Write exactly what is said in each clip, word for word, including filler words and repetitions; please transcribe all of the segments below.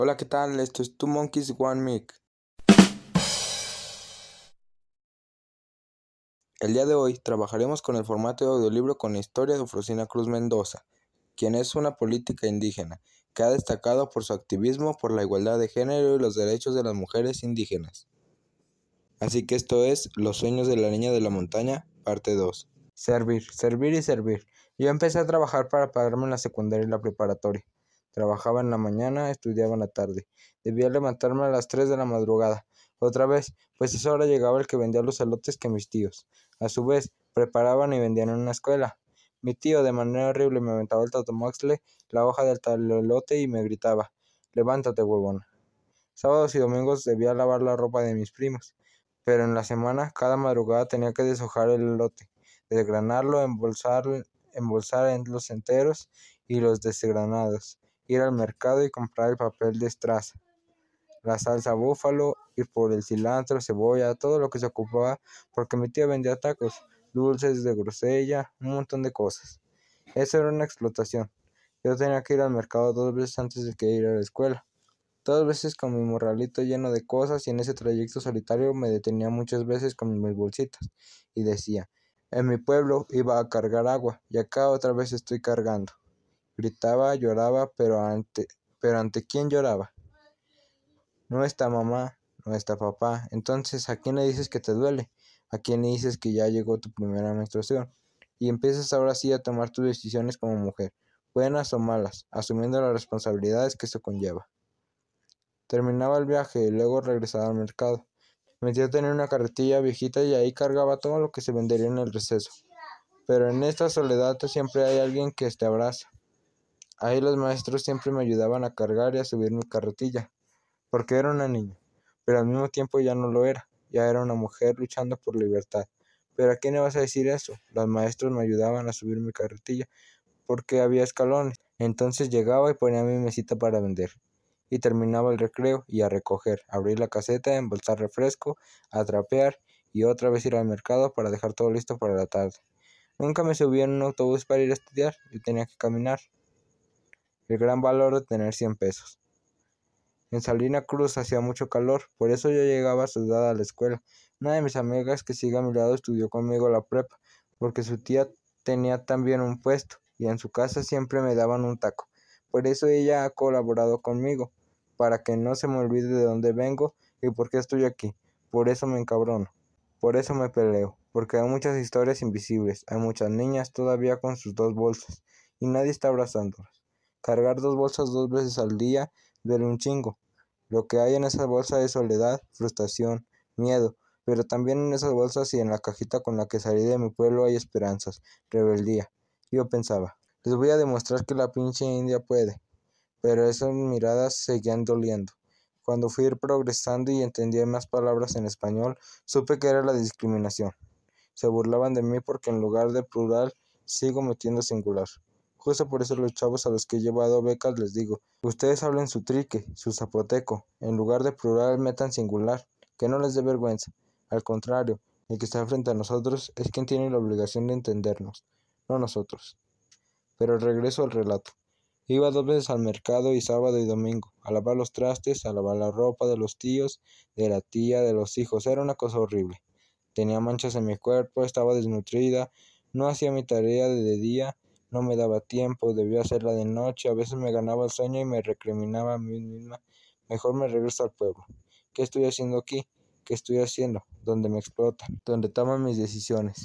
Hola, ¿qué tal? Esto es Two Monkeys One Mic. El día de hoy trabajaremos con el formato de audiolibro con la historia de Eufrosina Cruz Mendoza, quien es una política indígena que ha destacado por su activismo por la igualdad de género y los derechos de las mujeres indígenas. Así que esto es Los sueños de la niña de la montaña, parte dos. Servir, servir y servir. Yo empecé a trabajar para pagarme la secundaria y la preparatoria. Trabajaba en la mañana, estudiaba en la tarde. Debía levantarme a las tres de la madrugada. Otra vez, pues a esa hora llegaba el que vendía los elotes que mis tíos. A su vez, preparaban y vendían en una escuela. Mi tío, de manera horrible, me aventaba el tatomoxle, la hoja del elote y me gritaba: «Levántate, huevona». Sábados y domingos debía lavar la ropa de mis primos, pero en la semana, cada madrugada tenía que deshojar el elote, desgranarlo, embolsar, embolsar en los enteros y los desgranados, ir al mercado y comprar el papel de estraza, la salsa búfalo, ir por el cilantro, cebolla, todo lo que se ocupaba, porque mi tía vendía tacos, dulces de grosella, un montón de cosas. Eso era una explotación. Yo tenía que ir al mercado dos veces antes de que ir a la escuela. Dos veces con mi morralito lleno de cosas, y en ese trayecto solitario me detenía muchas veces con mis bolsitas y decía: «En mi pueblo iba a cargar agua y acá otra vez estoy cargando». Gritaba, lloraba, pero ante, pero ante quién lloraba. No está mamá, no está papá. Entonces, ¿a quién le dices que te duele? ¿A quién le dices que ya llegó tu primera menstruación? Y empiezas ahora sí a tomar tus decisiones como mujer, buenas o malas, asumiendo las responsabilidades que eso conlleva. Terminaba el viaje y luego regresaba al mercado. Mi tía tenía una carretilla viejita y ahí cargaba todo lo que se vendería en el receso. Pero en esta soledad siempre hay alguien que te abraza. Ahí los maestros siempre me ayudaban a cargar y a subir mi carretilla, porque era una niña, pero al mismo tiempo ya no lo era, ya era una mujer luchando por libertad. Pero ¿a quién le vas a decir eso? Los maestros me ayudaban a subir mi carretilla, porque había escalones. Entonces llegaba y ponía mi mesita para vender. Y terminaba el recreo y a recoger, abrir la caseta, embolsar refresco, a trapear y otra vez ir al mercado para dejar todo listo para la tarde. Nunca me subía en un autobús para ir a estudiar, yo tenía que caminar. El gran valor de tener cien pesos. En Salina Cruz hacía mucho calor, por eso yo llegaba sudada a la escuela. Una de mis amigas que sigue a mi lado estudió conmigo la prepa, porque su tía tenía también un puesto, y en su casa siempre me daban un taco. Por eso ella ha colaborado conmigo, para que no se me olvide de dónde vengo y por qué estoy aquí. Por eso me encabrono, por eso me peleo, porque hay muchas historias invisibles, hay muchas niñas todavía con sus dos bolsas, y nadie está abrazándolas. Cargar dos bolsas dos veces al día duele un chingo. Lo que hay en esa bolsa es soledad, frustración, miedo, pero también en esas bolsas y en la cajita con la que salí de mi pueblo hay esperanzas, rebeldía. Yo pensaba, les voy a demostrar que la pinche India puede, pero esas miradas seguían doliendo. Cuando fui progresando y entendí más palabras en español, supe que era la discriminación. Se burlaban de mí porque en lugar de plural sigo metiendo singular. Justo por eso los chavos a los que he llevado becas les digo: ustedes hablen su trique, su zapoteco, en lugar de plural metan singular, que no les dé vergüenza. Al contrario, el que está frente a nosotros es quien tiene la obligación de entendernos, no nosotros. Pero regreso al relato. Iba dos veces al mercado y sábado y domingo, a lavar los trastes, a lavar la ropa de los tíos, de la tía, de los hijos. Era una cosa horrible. Tenía manchas en mi cuerpo, estaba desnutrida, no hacía mi tarea de día, no me daba tiempo, debía hacerla de noche, a veces me ganaba el sueño y me recriminaba a mí misma: mejor me regreso al pueblo. ¿Qué estoy haciendo aquí? ¿Qué estoy haciendo? Donde me explotan, donde toman mis decisiones,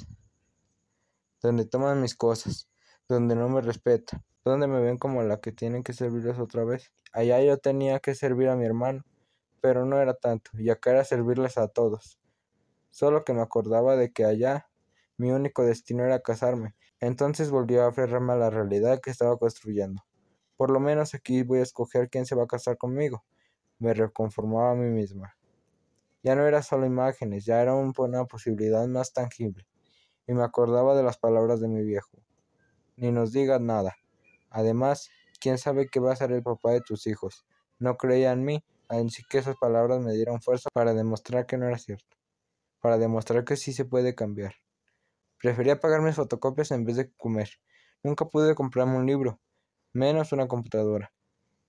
donde toman mis cosas, donde no me respetan, donde me ven como la que tienen que servirles otra vez. Allá yo tenía que servir a mi hermano, pero no era tanto, y acá era servirles a todos. Solo que me acordaba de que allá mi único destino era casarme. Entonces volví a aferrarme a la realidad que estaba construyendo. Por lo menos aquí voy a escoger quién se va a casar conmigo. Me reconformaba a mí misma. Ya no era solo imágenes, ya era una posibilidad más tangible. Y me acordaba de las palabras de mi viejo: ni nos digas nada. Además, quién sabe qué va a ser el papá de tus hijos. No creía en mí, así que esas palabras me dieron fuerza para demostrar que no era cierto, para demostrar que sí se puede cambiar. Prefería pagar mis fotocopias en vez de comer. Nunca pude comprarme un libro, menos una computadora.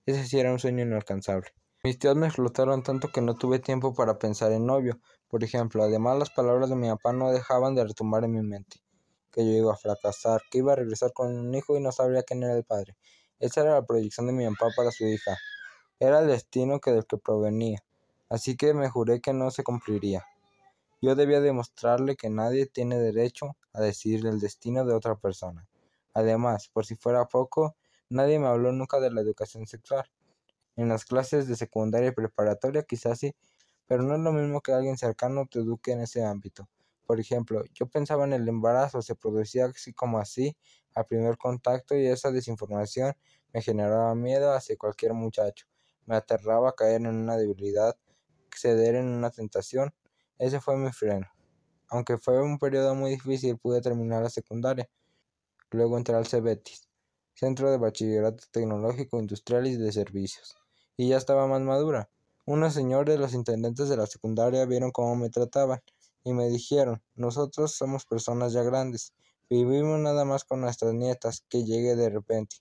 Ese sí era un sueño inalcanzable. Mis tíos me explotaron tanto que no tuve tiempo para pensar en novio, por ejemplo. Además, las palabras de mi papá no dejaban de retumbar en mi mente. Que yo iba a fracasar, que iba a regresar con un hijo y no sabría quién era el padre. Esa era la proyección de mi papá para su hija. Era el destino que del que provenía. Así que me juré que no se cumpliría. Yo debía demostrarle que nadie tiene derecho a decidir el destino de otra persona. Además, por si fuera poco, nadie me habló nunca de la educación sexual. En las clases de secundaria y preparatoria quizás sí, pero no es lo mismo que alguien cercano te eduque en ese ámbito. Por ejemplo, yo pensaba en el embarazo, se producía así como así al primer contacto y esa desinformación me generaba miedo hacia cualquier muchacho. Me aterraba caer en una debilidad, ceder en una tentación. Ese fue mi freno. Aunque fue un periodo muy difícil, pude terminar la secundaria. Luego entré al Cebetis, Centro de Bachillerato Tecnológico Industrial y de Servicios, y ya estaba más madura. Unos señores, los intendentes de la secundaria, vieron cómo me trataban y me dijeron: nosotros somos personas ya grandes, vivimos nada más con nuestras nietas, que llegue de repente.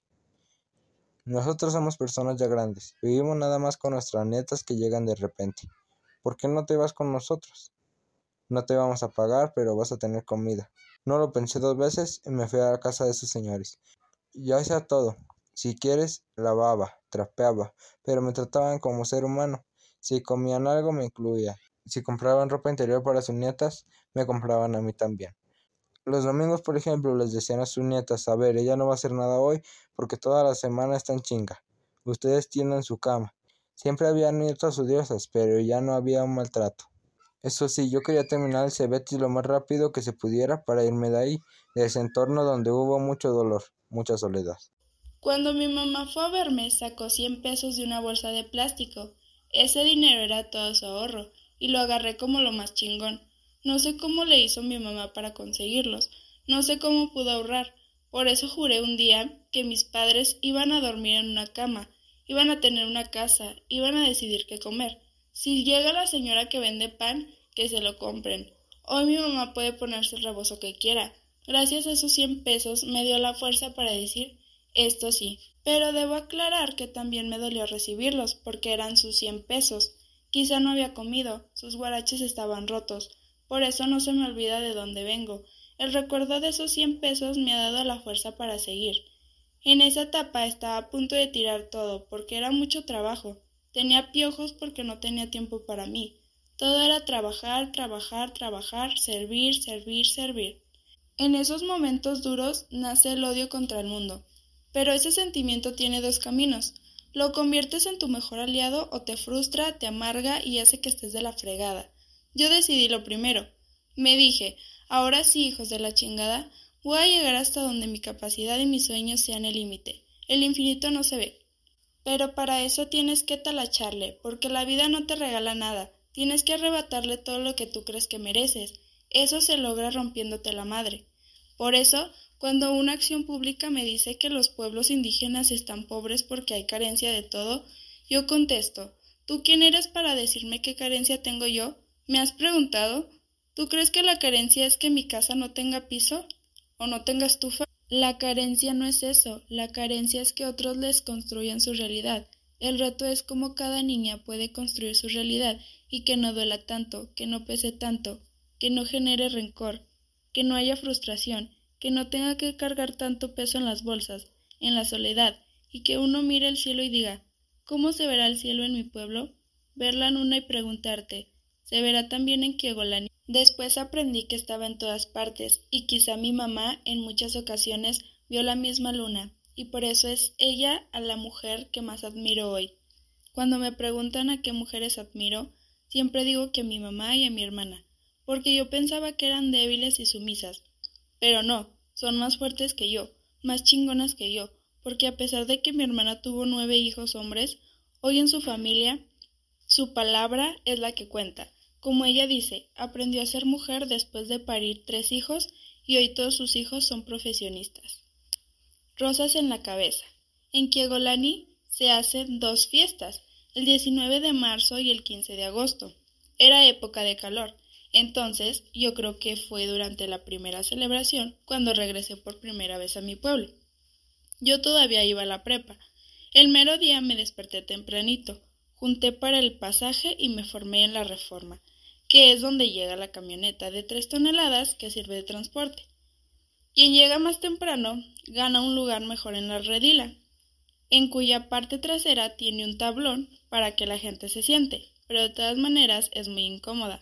Nosotros somos personas ya grandes, vivimos nada más con nuestras nietas que llegan de repente. ¿Por qué no te vas con nosotros? No te vamos a pagar, pero vas a tener comida. No lo pensé dos veces y me fui a la casa de esos señores. Yo hacía todo. Si quieres, lavaba, trapeaba, pero me trataban como ser humano. Si comían algo, me incluía. Si compraban ropa interior para sus nietas, me compraban a mí también. Los domingos, por ejemplo, les decían a sus nietas: a ver, ella no va a hacer nada hoy porque toda la semana está en chinga. Ustedes tienen su cama. Siempre había nietos odiosas, pero ya no había un maltrato. Eso sí, yo quería terminar el Cebetis lo más rápido que se pudiera para irme de ahí, de ese entorno donde hubo mucho dolor, mucha soledad. Cuando mi mamá fue a verme, sacó cien pesos de una bolsa de plástico. Ese dinero era todo su ahorro, y lo agarré como lo más chingón. No sé cómo le hizo mi mamá para conseguirlos, no sé cómo pudo ahorrar. Por eso juré un día que mis padres iban a dormir en una cama, iban a tener una casa, iban a decidir qué comer. Si llega la señora que vende pan, que se lo compren. Hoy mi mamá puede ponerse el rebozo que quiera. Gracias a esos cien pesos me dio la fuerza para decir: esto sí, pero debo aclarar que también me dolió recibirlos, porque eran sus cien pesos. Quizá no había comido, sus guaraches estaban rotos, por eso no se me olvida de dónde vengo. El recuerdo de esos cien pesos me ha dado la fuerza para seguir. En esa etapa estaba a punto de tirar todo, porque era mucho trabajo. Tenía piojos porque no tenía tiempo para mí. Todo era trabajar, trabajar, trabajar, servir, servir, servir. En esos momentos duros nace el odio contra el mundo. Pero ese sentimiento tiene dos caminos. Lo conviertes en tu mejor aliado o te frustra, te amarga y hace que estés de la fregada. Yo decidí lo primero. Me dije: ahora sí, hijos de la chingada, voy a llegar hasta donde mi capacidad y mis sueños sean el límite. El infinito no se ve. Pero para eso tienes que talacharle, porque la vida no te regala nada. Tienes que arrebatarle todo lo que tú crees que mereces. Eso se logra rompiéndote la madre. Por eso, cuando una acción pública me dice que los pueblos indígenas están pobres porque hay carencia de todo, yo contesto: ¿tú quién eres para decirme qué carencia tengo yo? ¿Me has preguntado? ¿Tú crees que la carencia es que mi casa no tenga piso o no tenga estufa? La carencia no es eso, la carencia es que otros les construyan su realidad. El reto es cómo cada niña puede construir su realidad y que no duela tanto, que no pese tanto, que no genere rencor, que no haya frustración, que no tenga que cargar tanto peso en las bolsas, en la soledad, y que uno mire el cielo y diga: ¿cómo se verá el cielo en mi pueblo? Ver la luna y preguntarte: ¿se verá también en Kiegolani? Después aprendí que estaba en todas partes, y quizá mi mamá en muchas ocasiones vio la misma luna, y por eso es ella a la mujer que más admiro hoy. Cuando me preguntan a qué mujeres admiro, siempre digo que a mi mamá y a mi hermana, porque yo pensaba que eran débiles y sumisas. Pero no, son más fuertes que yo, más chingonas que yo, porque a pesar de que mi hermana tuvo nueve hijos hombres, hoy en su familia, su palabra es la que cuenta. Como ella dice, aprendió a ser mujer después de parir tres hijos y hoy todos sus hijos son profesionistas. Rosas en la cabeza. En Kiegolani se hacen dos fiestas, el diecinueve de marzo y el quince de agosto. Era época de calor. Entonces, yo creo que fue durante la primera celebración cuando regresé por primera vez a mi pueblo. Yo todavía iba a la prepa. El mero día me desperté tempranito, junté para el pasaje y me formé en la Reforma, que es donde llega la camioneta de tres toneladas que sirve de transporte. Quien llega más temprano gana un lugar mejor en la redila, en cuya parte trasera tiene un tablón para que la gente se siente, pero de todas maneras es muy incómoda.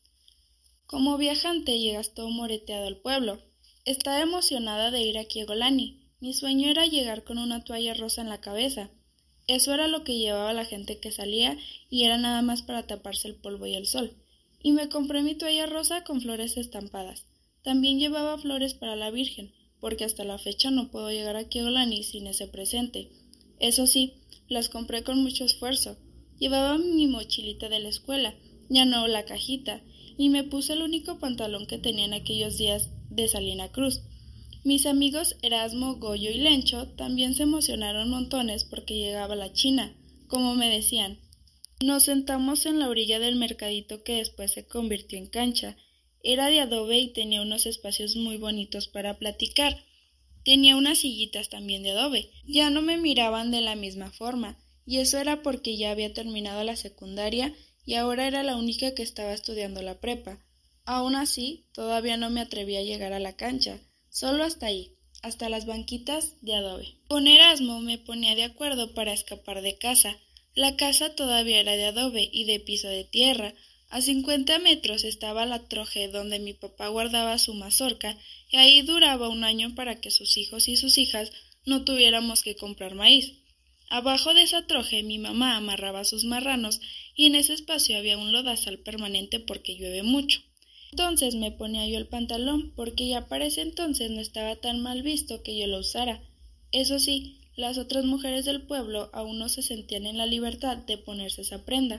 Como viajante llegas todo moreteado al pueblo. Estaba emocionada de ir a Kiegolani. Mi sueño era llegar con una toalla rosa en la cabeza. Eso era lo que llevaba la gente que salía y era nada más para taparse el polvo y el sol. Y me compré mi toalla rosa con flores estampadas. También llevaba flores para la Virgen, porque hasta la fecha no puedo llegar a Kiegolani sin ese presente. Eso sí, las compré con mucho esfuerzo. Llevaba mi mochilita de la escuela, ya no la cajita, y me puse el único pantalón que tenía en aquellos días de Salina Cruz. Mis amigos Erasmo, Goyo y Lencho también se emocionaron montones porque llegaba la China, como me decían. Nos sentamos en la orilla del mercadito que después se convirtió en cancha. Era de adobe y tenía unos espacios muy bonitos para platicar. Tenía unas sillitas también de adobe. Ya no me miraban de la misma forma, y eso era porque ya había terminado la secundaria y ahora era la única que estaba estudiando la prepa. Aún así, todavía no me atreví a llegar a la cancha, solo hasta ahí, hasta las banquitas de adobe. Con Erasmo me ponía de acuerdo para escapar de casa. La casa todavía era de adobe y de piso de tierra. A cincuenta metros estaba la troje donde mi papá guardaba su mazorca y ahí duraba un año para que sus hijos y sus hijas no tuviéramos que comprar maíz. Abajo de esa troje mi mamá amarraba sus marranos y en ese espacio había un lodazal permanente porque llueve mucho. Entonces me ponía yo el pantalón porque ya para ese entonces no estaba tan mal visto que yo lo usara. Eso sí, las otras mujeres del pueblo aún no se sentían en la libertad de ponerse esa prenda.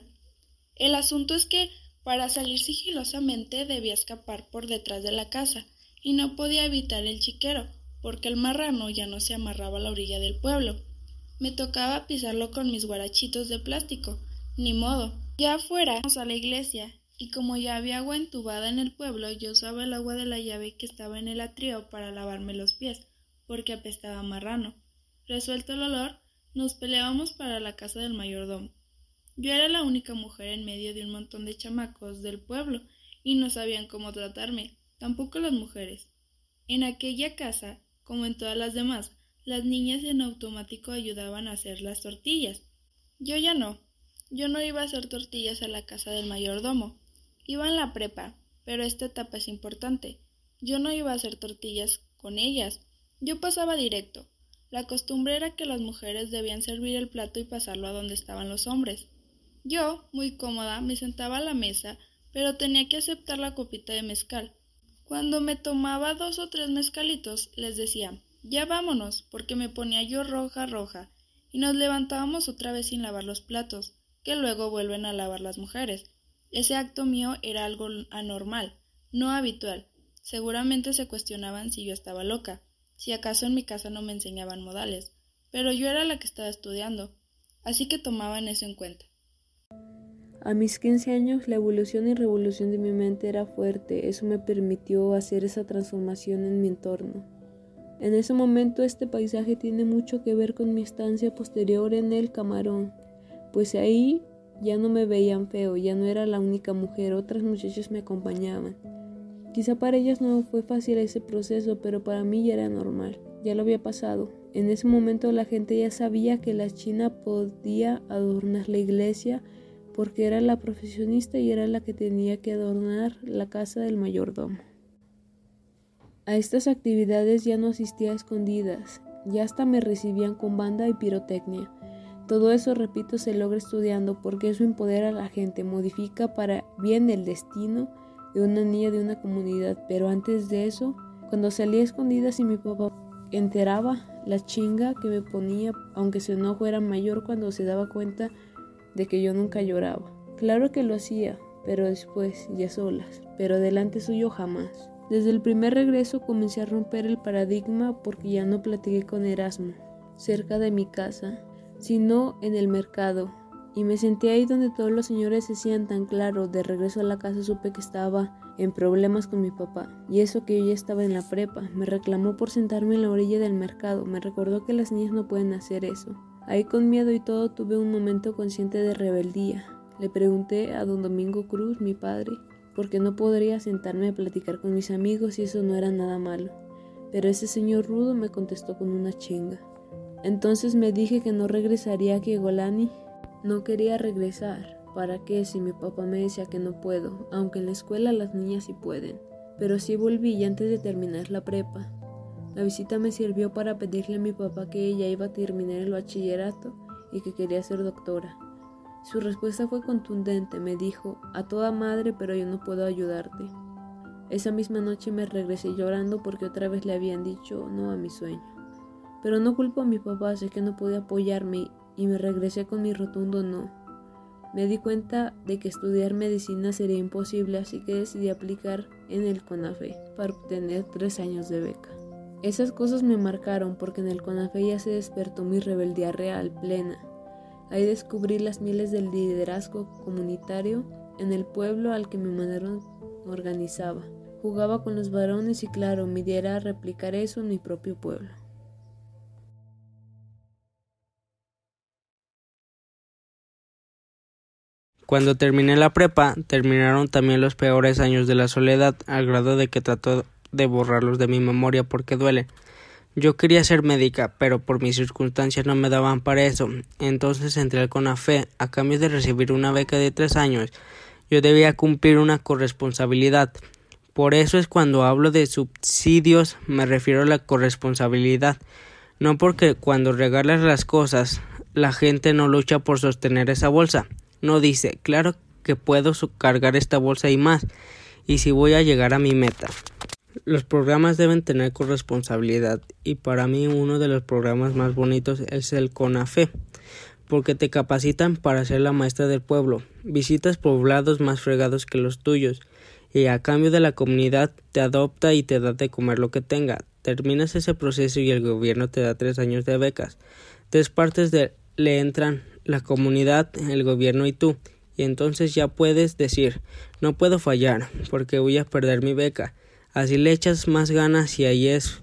El asunto es que para salir sigilosamente debía escapar por detrás de la casa y no podía evitar el chiquero porque el marrano ya no se amarraba a la orilla del pueblo. Me tocaba pisarlo con mis guarachitos de plástico. Ni modo. Ya afuera fuimos a la iglesia, y como ya había agua entubada en el pueblo, yo usaba el agua de la llave que estaba en el atrio para lavarme los pies, porque apestaba a marrano. Resuelto el olor, nos peleábamos para la casa del mayordomo. Yo era la única mujer en medio de un montón de chamacos del pueblo, y no sabían cómo tratarme, tampoco las mujeres. En aquella casa, como en todas las demás, las niñas en automático ayudaban a hacer las tortillas. Yo ya no. Yo no iba a hacer tortillas a la casa del mayordomo. Iba en la prepa, pero esta etapa es importante. Yo no iba a hacer tortillas con ellas. Yo pasaba directo. La costumbre era que las mujeres debían servir el plato y pasarlo a donde estaban los hombres. Yo, muy cómoda, me sentaba a la mesa, pero tenía que aceptar la copita de mezcal. Cuando me tomaba dos o tres mezcalitos, les decía, ya vámonos, porque me ponía yo roja, roja, y nos levantábamos otra vez sin lavar los platos, que luego vuelven a lavar las mujeres. Ese acto mío era algo anormal, no habitual. Seguramente se cuestionaban si yo estaba loca, si acaso en mi casa no me enseñaban modales, pero yo era la que estaba estudiando, así que tomaban eso en cuenta. A mis quince años, la evolución y revolución de mi mente era fuerte. Eso me permitió hacer esa transformación en mi entorno. En ese momento, este paisaje tiene mucho que ver con mi estancia posterior en el Camarón, pues ahí ya no me veían feo, ya no era la única mujer, otras muchachas me acompañaban. Quizá para ellas no fue fácil ese proceso, pero para mí ya era normal, ya lo había pasado. En ese momento la gente ya sabía que la china podía adornar la iglesia, porque era la profesionista y era la que tenía que adornar la casa del mayordomo. A estas actividades ya no asistía a escondidas, ya hasta me recibían con banda y pirotecnia. Todo eso, repito, se logra estudiando porque eso empodera a la gente, modifica para bien el destino de una niña de una comunidad. Pero antes de eso, cuando salía a escondidas y mi papá enteraba, la chinga que me ponía, aunque su enojo era mayor cuando se daba cuenta de que yo nunca lloraba. Claro que lo hacía, pero después, ya solas, pero delante suyo jamás. Desde el primer regreso comencé a romper el paradigma porque ya no platiqué con Erasmo, cerca de mi casa, sino en el mercado, y me senté ahí donde todos los señores decían tan claro. De regreso a la casa supe que estaba en problemas con mi papá, y eso que yo ya estaba en la prepa. Me reclamó por sentarme en la orilla del mercado, me recordó que las niñas no pueden hacer eso. Ahí con miedo y todo tuve un momento consciente de rebeldía. Le pregunté a don Domingo Cruz, mi padre, por qué no podría sentarme a platicar con mis amigos y eso no era nada malo. Pero ese señor rudo me contestó con una chinga. Entonces me dije que no regresaría a Kiegolani. No quería regresar. ¿Para qué si mi papá me decía que no puedo? Aunque en la escuela las niñas sí pueden. Pero sí volví ya antes de terminar la prepa. La visita me sirvió para pedirle a mi papá que ella iba a terminar el bachillerato y que quería ser doctora. Su respuesta fue contundente, me dijo, a toda madre, pero yo no puedo ayudarte. Esa misma noche me regresé llorando porque otra vez le habían dicho no a mi sueño. Pero no culpo a mi papá, sé que no podía apoyarme y me regresé con mi rotundo no. Me di cuenta de que estudiar medicina sería imposible, así que decidí aplicar en el CONAFE para obtener tres años de beca. Esas cosas me marcaron porque en el CONAFE ya se despertó mi rebeldía real, plena. Ahí descubrí las mieles del liderazgo comunitario en el pueblo al que mi manera organizaba. Jugaba con los varones y claro, mi idea era replicar eso en mi propio pueblo. Cuando terminé la prepa, terminaron también los peores años de la soledad, al grado de que trato de borrarlos de mi memoria porque duele. Yo quería ser médica, pero por mis circunstancias no me daban para eso. Entonces entré al CONAFE. A cambio de recibir una beca de tres años, yo debía cumplir una corresponsabilidad. Por eso es cuando hablo de subsidios, me refiero a la corresponsabilidad. No porque cuando regalas las cosas, la gente no lucha por sostener esa bolsa. No dice, claro que puedo cargar esta bolsa y más, y si voy a llegar a mi meta. Los programas deben tener corresponsabilidad y para mí uno de los programas más bonitos es el CONAFE, porque te capacitan para ser la maestra del pueblo, visitas poblados más fregados que los tuyos y a cambio de la comunidad te adopta y te da de comer lo que tenga. Terminas ese proceso y el gobierno te da tres años de becas. Tres partes de le entran la comunidad, el gobierno y tú, y entonces ya puedes decir, no puedo fallar porque voy a perder mi beca. Así le echas más ganas y ahí es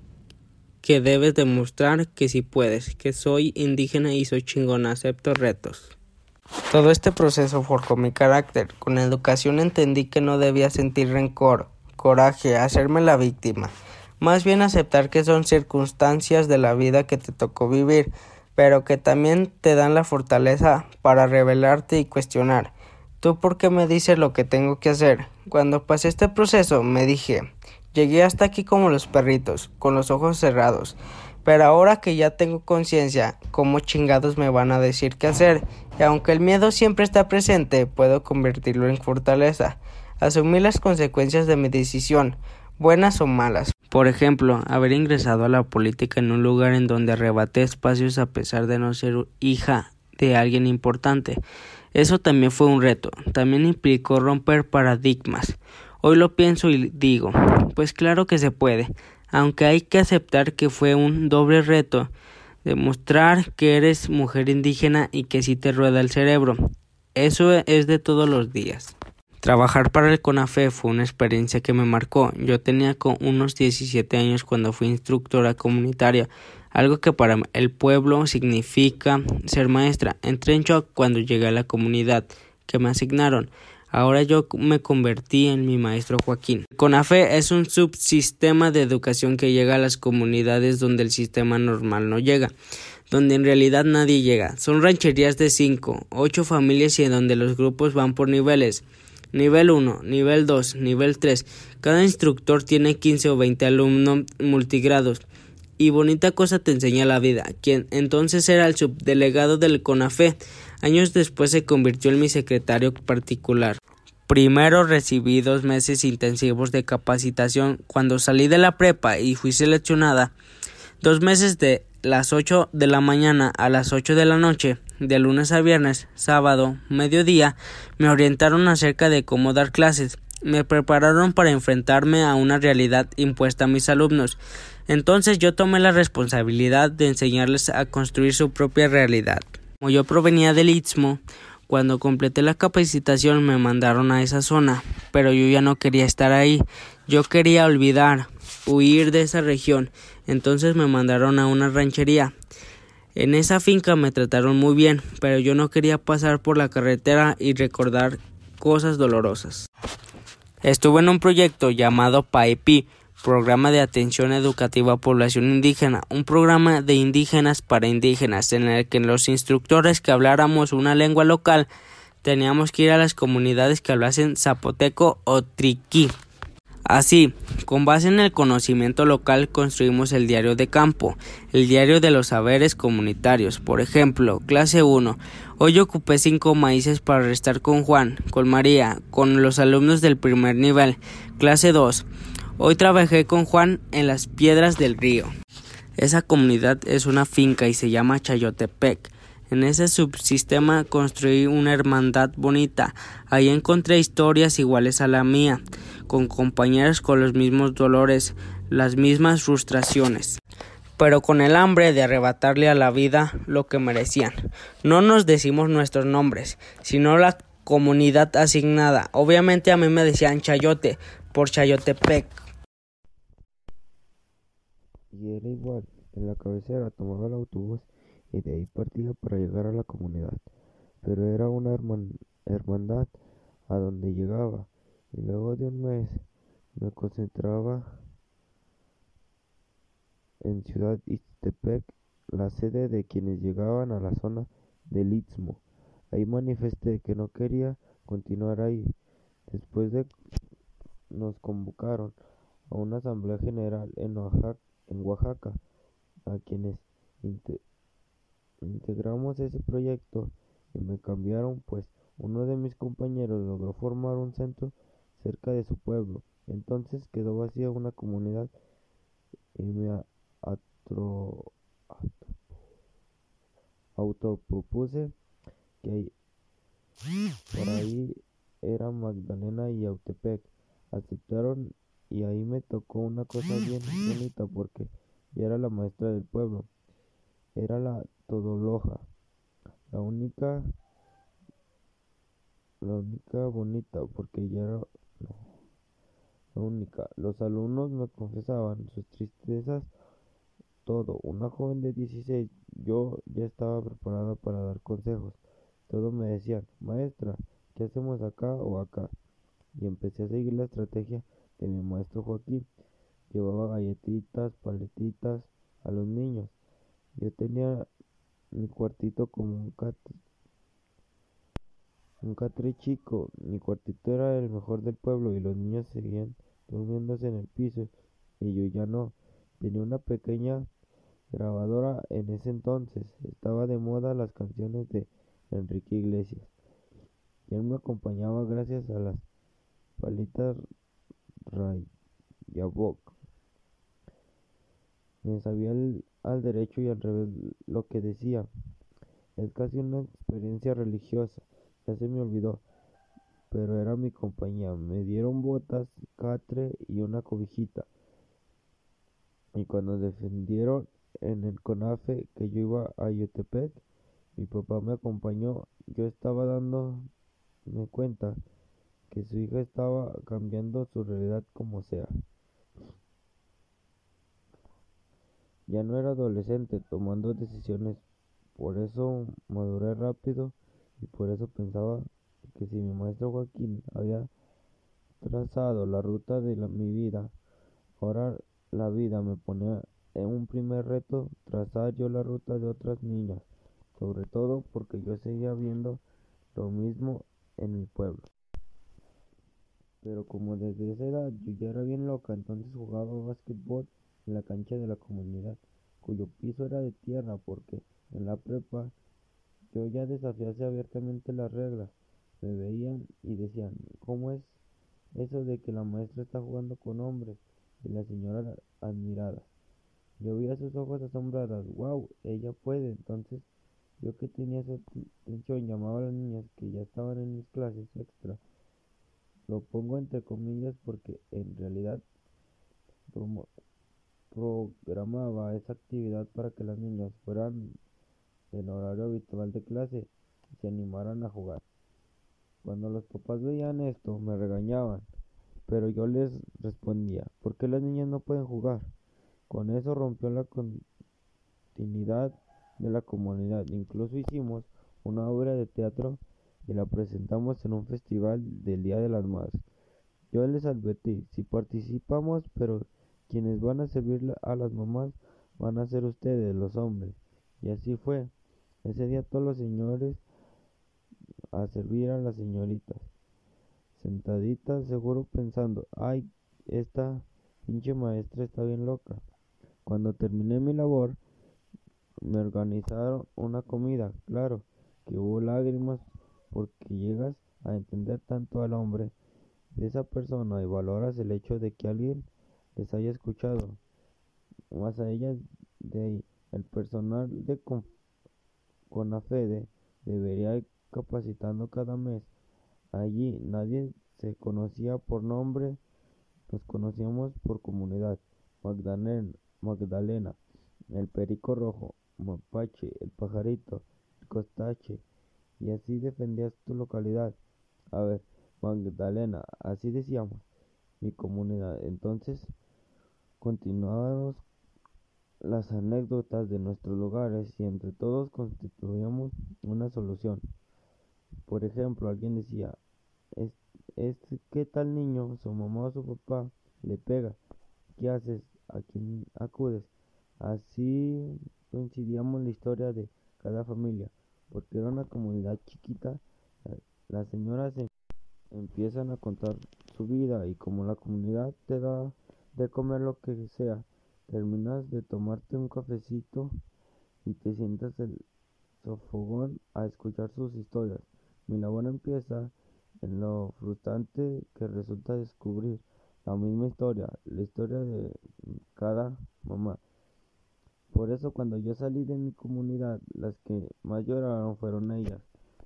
que debes demostrar que sí puedes, que soy indígena y soy chingona, acepto retos. Todo este proceso forjó mi carácter. Con educación entendí que no debía sentir rencor, coraje, hacerme la víctima. Más bien aceptar que son circunstancias de la vida que te tocó vivir, pero que también te dan la fortaleza para rebelarte y cuestionar. ¿Tú por qué me dices lo que tengo que hacer? Cuando pasé este proceso me dije, llegué hasta aquí como los perritos, con los ojos cerrados. Pero ahora que ya tengo conciencia, ¿cómo chingados me van a decir qué hacer? Y aunque el miedo siempre está presente, puedo convertirlo en fortaleza. Asumir las consecuencias de mi decisión, buenas o malas. Por ejemplo, haber ingresado a la política en un lugar en donde arrebaté espacios a pesar de no ser hija de alguien importante. Eso también fue un reto, también implicó romper paradigmas. Hoy lo pienso y digo, pues claro que se puede, aunque hay que aceptar que fue un doble reto, demostrar que eres mujer indígena y que sí te rueda el cerebro. Eso es de todos los días. Trabajar para el CONAFE fue una experiencia que me marcó. Yo tenía con unos diecisiete años cuando fui instructora comunitaria, algo que para el pueblo significa ser maestra. Entré en shock cuando llegué a la comunidad que me asignaron. Ahora yo me convertí en mi maestro Joaquín. CONAFE es un subsistema de educación que llega a las comunidades donde el sistema normal no llega, donde en realidad nadie llega. Son rancherías de cinco, ocho familias y en donde los grupos van por niveles. Nivel uno, nivel dos, nivel tres. Cada instructor tiene quince o veinte alumnos multigrados. Y bonita cosa te enseña la vida, quien entonces era el subdelegado del CONAFE. Años después se convirtió en mi secretario particular. Primero recibí dos meses intensivos de capacitación. Cuando salí de la prepa y fui seleccionada, dos meses de las ocho de la mañana a las ocho de la noche, de lunes a viernes, sábado, mediodía, me orientaron acerca de cómo dar clases. Me prepararon para enfrentarme a una realidad impuesta a mis alumnos. Entonces yo tomé la responsabilidad de enseñarles a construir su propia realidad. Como yo provenía del Istmo, cuando completé la capacitación me mandaron a esa zona, pero yo ya no quería estar ahí. Yo quería olvidar, huir de esa región. Entonces me mandaron a una ranchería. En esa finca me trataron muy bien, pero yo no quería pasar por la carretera y recordar cosas dolorosas. Estuve en un proyecto llamado P A E P I, Programa de Atención Educativa a Población Indígena, un programa de indígenas para indígenas, en el que los instructores que habláramos una lengua local teníamos que ir a las comunidades que hablasen zapoteco o triquí. Así, con base en el conocimiento local, construimos el diario de campo, el diario de los saberes comunitarios. Por ejemplo, clase uno. Hoy ocupé cinco maíces para restar con Juan, con María, con los alumnos del primer nivel. Clase dos. Hoy trabajé con Juan en las piedras del río. Esa comunidad es una finca y se llama Chayotepec. En ese subsistema construí una hermandad bonita. Ahí encontré historias iguales a la mía, con compañeros con los mismos dolores, las mismas frustraciones, pero con el hambre de arrebatarle a la vida lo que merecían. No nos decimos nuestros nombres, sino la comunidad asignada. Obviamente a mí me decían Chayote, por Chayotepec. Y era igual, en la cabecera tomaba el autobús y de ahí partía para llegar a la comunidad, pero era una herman- hermandad a donde llegaba, y luego de un mes me concentraba en Ciudad Ixtepec, la sede de quienes llegaban a la zona del Istmo. Ahí manifesté que no quería continuar ahí. Después de nos convocaron a una asamblea general en Oaxaca, en Oaxaca a quienes inte- integramos ese proyecto y me cambiaron, pues uno de mis compañeros logró formar un centro cerca de su pueblo. Entonces quedó vacía una comunidad y me atro- autopropuse que por ahí era Magdalena y Autepec. Aceptaron y ahí me tocó una cosa bien bonita porque yo era la maestra del pueblo. Era la todoloja, la única, la única bonita porque ya era no, la única. Los alumnos me confesaban sus tristezas, todo. Una joven de dieciséis, yo ya estaba preparada para dar consejos. Todos me decían, maestra, ¿qué hacemos acá o acá? Y empecé a seguir la estrategia de mi maestro Joaquín. Llevaba galletitas, paletitas a los niños. Yo tenía mi cuartito como un catre, un catre chico. Mi cuartito era el mejor del pueblo y los niños seguían durmiéndose en el piso y yo ya no. Tenía una pequeña grabadora en ese entonces. Estaba de moda las canciones de Enrique Iglesias. Y él me acompañaba gracias a las palitas Rayaboc. Me sabía el, al derecho y al revés lo que decía. Es casi una experiencia religiosa. Ya se me olvidó, pero era mi compañía. Me dieron botas, catre y una cobijita. Y cuando defendieron en el CONAFE que yo iba a Yotepec, mi papá me acompañó. Yo estaba dándome cuenta que su hija estaba cambiando su realidad como sea. Ya no era adolescente tomando decisiones, por eso maduré rápido y por eso pensaba que si mi maestro Joaquín había trazado la ruta de la, mi vida, ahora la vida me ponía en un primer reto, trazar yo la ruta de otras niñas, sobre todo porque yo seguía viendo lo mismo en mi pueblo. Pero como desde esa edad yo ya era bien loca, entonces jugaba básquetbol en la cancha de la comunidad, cuyo piso era de tierra, porque en la prepa yo ya desafiase abiertamente las reglas. Me veían y decían, ¿cómo es eso de que la maestra está jugando con hombres? Y la señora admirada. Yo veía sus ojos asombradas, wow, ella puede. Entonces yo, que tenía esa atención, llamaba a las niñas que ya estaban en mis clases extra. Lo pongo entre comillas porque en realidad promo- programaba esa actividad para que las niñas fueran del horario habitual de clase y se animaran a jugar. Cuando los papás veían esto, me regañaban, pero yo les respondía, ¿por qué las niñas no pueden jugar? Con eso rompió la continuidad de la comunidad. Incluso hicimos una obra de teatro y la presentamos en un festival del Día de las Madres. Yo les advertí, si participamos, pero quienes van a servir a las mamás van a ser ustedes, los hombres. Y así fue. Ese día todos los señores a servir a las señoritas, sentaditas seguro pensando, ay, esta pinche maestra está bien loca. Cuando terminé mi labor, me organizaron una comida, claro, que hubo lágrimas porque llegas a entender tanto al hombre de esa persona y valoras el hecho de que alguien les haya escuchado. Más a ellas de ahí, el personal de CONAFEDE debería ir capacitando cada mes. Allí nadie se conocía por nombre, nos conocíamos por comunidad. Magdalena, Magdalena, el perico rojo, Mapache, el pajarito, el costache, y así defendías tu localidad. A ver, Magdalena, así decíamos, mi comunidad. Entonces, continuábamos las anécdotas de nuestros lugares y entre todos constituíamos una solución. Por ejemplo, alguien decía, es, es que tal niño, su mamá o su papá le pega, ¿qué haces? ¿A quién acudes? Así coincidíamos la historia de cada familia, porque era una comunidad chiquita. Las señoras em- empiezan a contar su vida y como la comunidad te da de comer lo que sea, terminas de tomarte un cafecito y te sientas el sofogón a escuchar sus historias. Mi labor empieza en lo frustrante que resulta descubrir la misma historia, la historia de cada mamá. Por eso cuando yo salí de mi comunidad, las que más lloraron fueron ellas.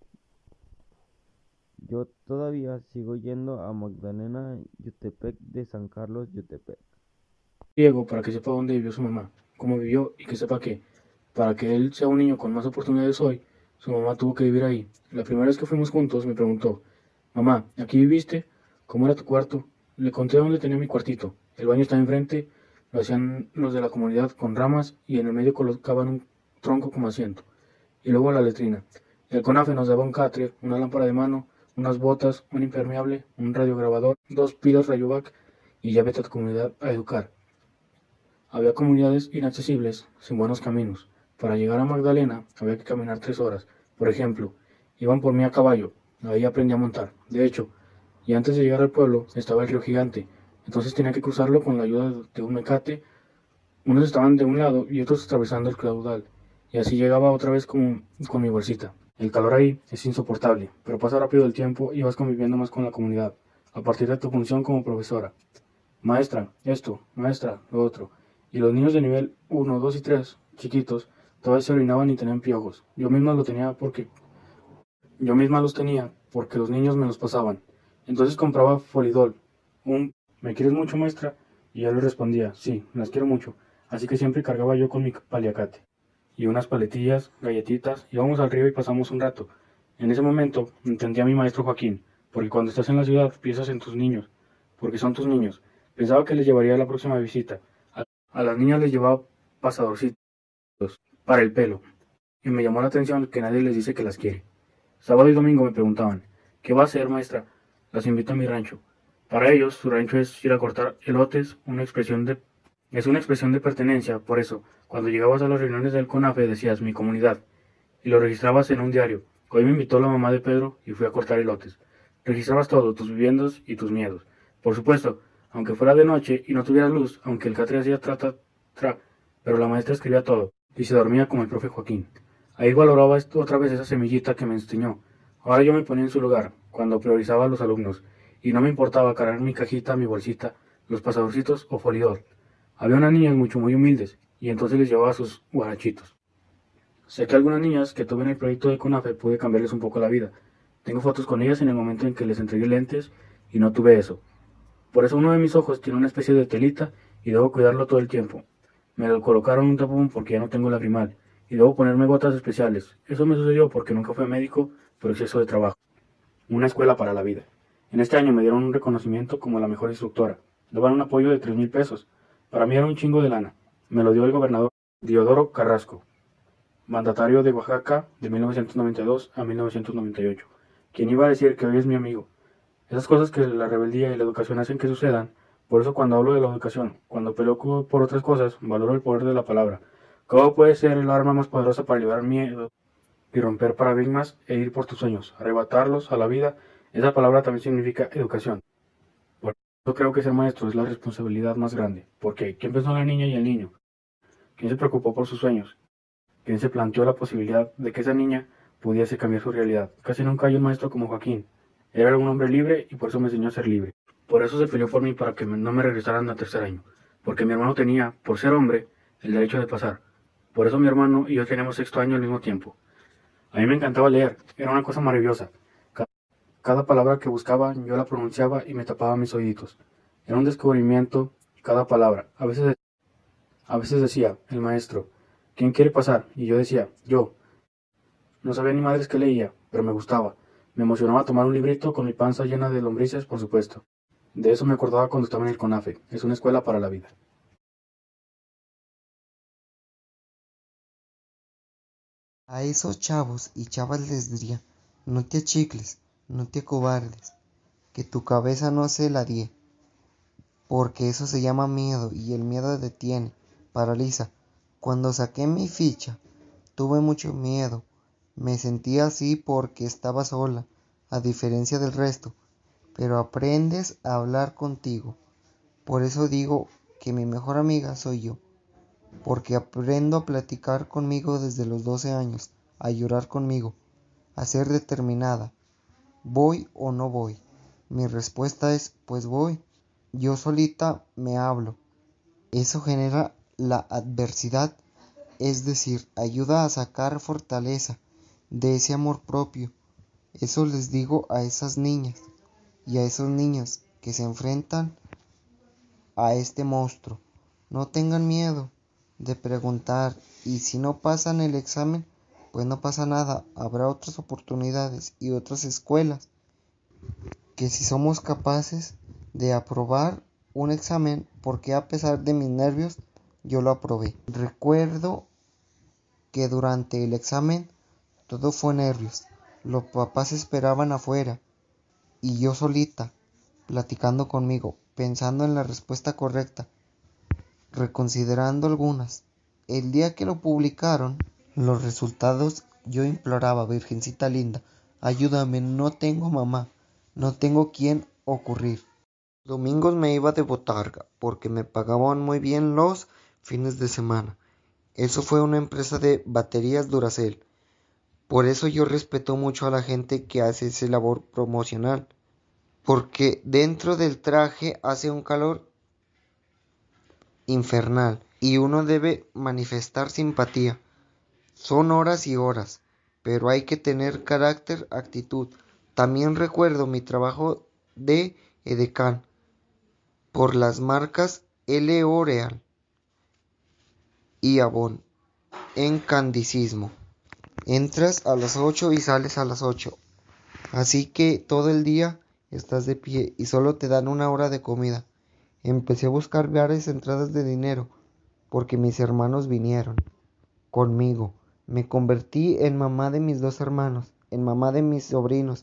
Yo todavía sigo yendo a Magdalena Yutepec de San Carlos Yutepec. Diego para que sepa dónde vivió su mamá, cómo vivió y que sepa que, para que él sea un niño con más oportunidades hoy, su mamá tuvo que vivir ahí. La primera vez que fuimos juntos me preguntó, mamá, ¿aquí viviste? ¿Cómo era tu cuarto? Le conté dónde tenía mi cuartito. El baño estaba enfrente, lo hacían los de la comunidad con ramas y en el medio colocaban un tronco como asiento. Y luego la letrina. El CONAFE nos daba un catre, una lámpara de mano, unas botas, un impermeable, un radiograbador, dos pilas Rayovac y ya vete a tu comunidad a educar. Había comunidades inaccesibles, sin buenos caminos. Para llegar a Magdalena había que caminar tres horas. Por ejemplo, iban por mí a caballo. Ahí aprendí a montar. De hecho, y antes de llegar al pueblo estaba el río Gigante. Entonces tenía que cruzarlo con la ayuda de un mecate. Unos estaban de un lado y otros atravesando el caudal. Y así llegaba otra vez con, con mi bolsita. El calor ahí es insoportable, pero pasa rápido el tiempo y vas conviviendo más con la comunidad, a partir de tu función como profesora. Maestra, esto, maestra, lo otro. Y los niños de nivel uno, dos y tres, chiquitos, todavía se orinaban y tenían piojos. Yo misma lo tenía porque yo misma los tenía porque los niños me los pasaban. Entonces compraba Folidol, un ¿me quieres mucho, maestra? Y yo le respondía, sí, las quiero mucho. Así que siempre cargaba yo con mi paliacate. Y unas paletillas, galletitas, íbamos al río y pasamos un rato. En ese momento entendí a mi maestro Joaquín, porque cuando estás en la ciudad piensas en tus niños, porque son tus niños. Pensaba que les llevaría a la próxima visita. A las niñas les llevaba pasadorcitos para el pelo, y me llamó la atención que nadie les dice que las quiere. Sábado y domingo me preguntaban, ¿qué va a hacer, maestra? Las invito a mi rancho. Para ellos, su rancho es ir a cortar elotes, una expresión de, es una expresión de pertenencia. Por eso, cuando llegabas a las reuniones del CONAFE decías mi comunidad, y lo registrabas en un diario. Hoy me invitó la mamá de Pedro y fui a cortar elotes. Registrabas todo, tus viviendas y tus miedos. Por supuesto, aunque fuera de noche y no tuvieras luz, aunque el catre hacía tra, tra, tra, pero la maestra escribía todo, y se dormía como el profe Joaquín. Ahí valoraba otra vez esa semillita que me enseñó. Ahora yo me ponía en su lugar, cuando priorizaba a los alumnos, y no me importaba cargar mi cajita, mi bolsita, los pasadorcitos o Folidol. Había unas niñas mucho muy humildes, y entonces les llevaba sus guarachitos. Sé que algunas niñas que tuve en el proyecto de CONAFE pude cambiarles un poco la vida. Tengo fotos con ellas en el momento en que les entregué lentes, y no tuve eso. Por eso uno de mis ojos tiene una especie de telita y debo cuidarlo todo el tiempo. Me lo colocaron un tapón porque ya no tengo lagrimal y debo ponerme gotas especiales. Eso me sucedió porque nunca fui médico por exceso de trabajo. Una escuela para la vida. En este año me dieron un reconocimiento como la mejor instructora. Daban un apoyo de tres mil pesos. Para mí era un chingo de lana. Me lo dio el gobernador Diodoro Carrasco. mandatario de Oaxaca de mil novecientos noventa y dos a mil novecientos noventa y ocho. ¿Quién iba a decir que hoy es mi amigo? Esas cosas que la rebeldía y la educación hacen que sucedan. Por eso cuando hablo de la educación, cuando peleo por otras cosas, valoro el poder de la palabra. ¿Cómo puede ser el arma más poderosa para liberar miedo y romper paradigmas e ir por tus sueños, arrebatarlos a la vida? Esa palabra también significa educación. Por eso creo que ser maestro es la responsabilidad más grande. Porque ¿quién pensó en la niña y el niño? ¿Quién se preocupó por sus sueños? ¿Quién se planteó la posibilidad de que esa niña pudiese cambiar su realidad? Casi nunca hay un maestro como Joaquín. Él era un hombre libre y por eso me enseñó a ser libre. Por eso se peleó por mí para que no me regresaran al tercer año. Porque mi hermano tenía, por ser hombre, el derecho de pasar. Por eso mi hermano y yo teníamos sexto año al mismo tiempo. A mí me encantaba leer, era una cosa maravillosa. Cada, cada palabra que buscaba yo la pronunciaba y me tapaba mis oíditos. Era un descubrimiento cada palabra. A veces, a veces decía, el maestro, ¿quién quiere pasar? Y yo decía, yo. No sabía ni madres que leía, pero me gustaba. Me emocionaba tomar un librito con mi panza llena de lombrices, por supuesto. De eso me acordaba cuando estaba en el CONAFE. Es una escuela para la vida. A esos chavos y chavas les diría, no te achicles, no te acobardes, que tu cabeza no se la die, porque eso se llama miedo y el miedo detiene, paraliza. Cuando saqué mi ficha, tuve mucho miedo, me sentía así porque estaba sola, a diferencia del resto, pero aprendes a hablar contigo. Por eso digo que mi mejor amiga soy yo, porque aprendo a platicar conmigo desde los doce años, a llorar conmigo, a ser determinada. ¿Voy o no voy? Mi respuesta es, pues voy. Yo solita me hablo. Eso genera la adversidad, es decir, ayuda a sacar fortaleza de ese amor propio. Eso les digo a esas niñas y a esos niños que se enfrentan a este monstruo. No tengan miedo de preguntar, y si no pasan el examen, pues no pasa nada, habrá otras oportunidades y otras escuelas que si somos capaces de aprobar un examen, porque a pesar de mis nervios yo lo aprobé. Recuerdo que durante el examen todo fue nervios, los papás esperaban afuera y yo solita, platicando conmigo, pensando en la respuesta correcta, reconsiderando algunas. El día que lo publicaron, los resultados, yo imploraba, Virgencita linda, ayúdame, no tengo mamá, no tengo quien ocurrir. Domingos me iba de botarga, porque me pagaban muy bien los fines de semana. Eso fue una empresa de baterías Duracell. Por eso yo respeto mucho a la gente que hace esa labor promocional, porque dentro del traje hace un calor infernal y uno debe manifestar simpatía. Son horas y horas, pero hay que tener carácter, actitud. También recuerdo mi trabajo de edecán por las marcas L'Oreal y Avon en Candicismo. Entras a las ocho y sales a las ocho, así que todo el día estás de pie y solo te dan una hora de comida. Empecé a buscar varias entradas de dinero porque mis hermanos vinieron conmigo. Me convertí en mamá de mis dos hermanos, en mamá de mis sobrinos,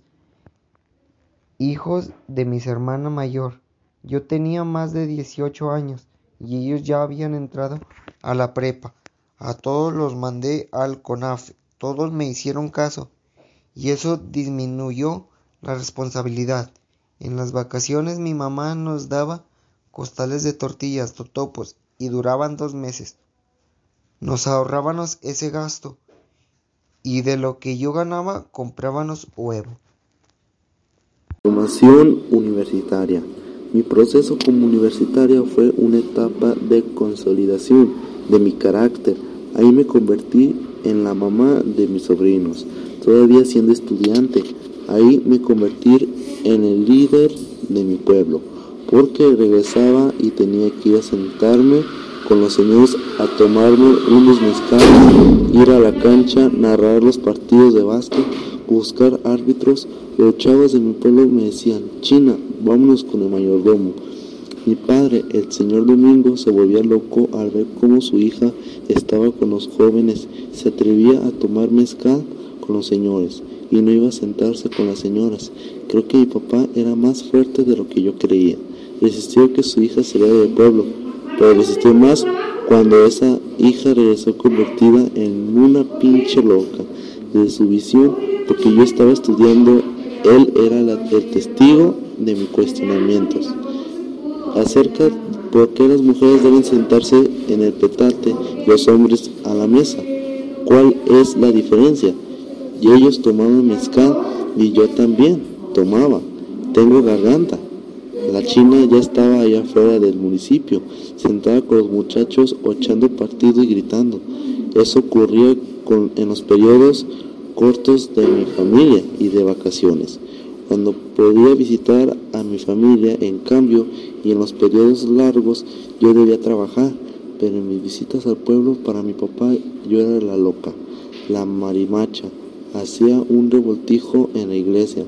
hijos de mis hermana mayor. Yo tenía más de dieciocho años y ellos ya habían entrado a la prepa. A todos los mandé al CONAFE, todos me hicieron caso y eso disminuyó la responsabilidad. En las vacaciones mi mamá nos daba costales de tortillas, totopos y duraban dos meses. Nos ahorrábamos ese gasto y de lo que yo ganaba comprábamos huevo. Formación universitaria. Mi proceso como universitaria fue una etapa de consolidación de mi carácter. Ahí me convertí en la mamá de mis sobrinos, todavía siendo estudiante. Ahí me convertí en el líder de mi pueblo, porque regresaba y tenía que ir a sentarme con los señores a tomarme unos mezcales, ir a la cancha, narrar los partidos de básquet, buscar árbitros. Los chavos de mi pueblo me decían, China, vámonos con el mayordomo. Mi padre, el señor Domingo, se volvía loco al ver cómo su hija estaba con los jóvenes, se atrevía a tomar mezcal con los señores y no iba a sentarse con las señoras. Creo que mi papá era más fuerte de lo que yo creía. Resistió que su hija saliera del pueblo, pero resistió más cuando esa hija regresó convertida en una pinche loca. De su visión, porque yo estaba estudiando, él era la, el testigo de mis cuestionamientos acerca de por qué las mujeres deben sentarse en el petate y los hombres a la mesa. ¿Cuál es la diferencia? Y ellos tomaban mezcal y yo también tomaba. Tengo garganta. La china ya estaba allá afuera del municipio, sentada con los muchachos o echando partido y gritando. Eso ocurría con, en los periodos cortos de mi familia y de vacaciones, cuando podía visitar a mi familia. En cambio, y en los periodos largos yo debía trabajar, pero en mis visitas al pueblo para mi papá yo era la loca, la marimacha. Hacía un revoltijo en la iglesia.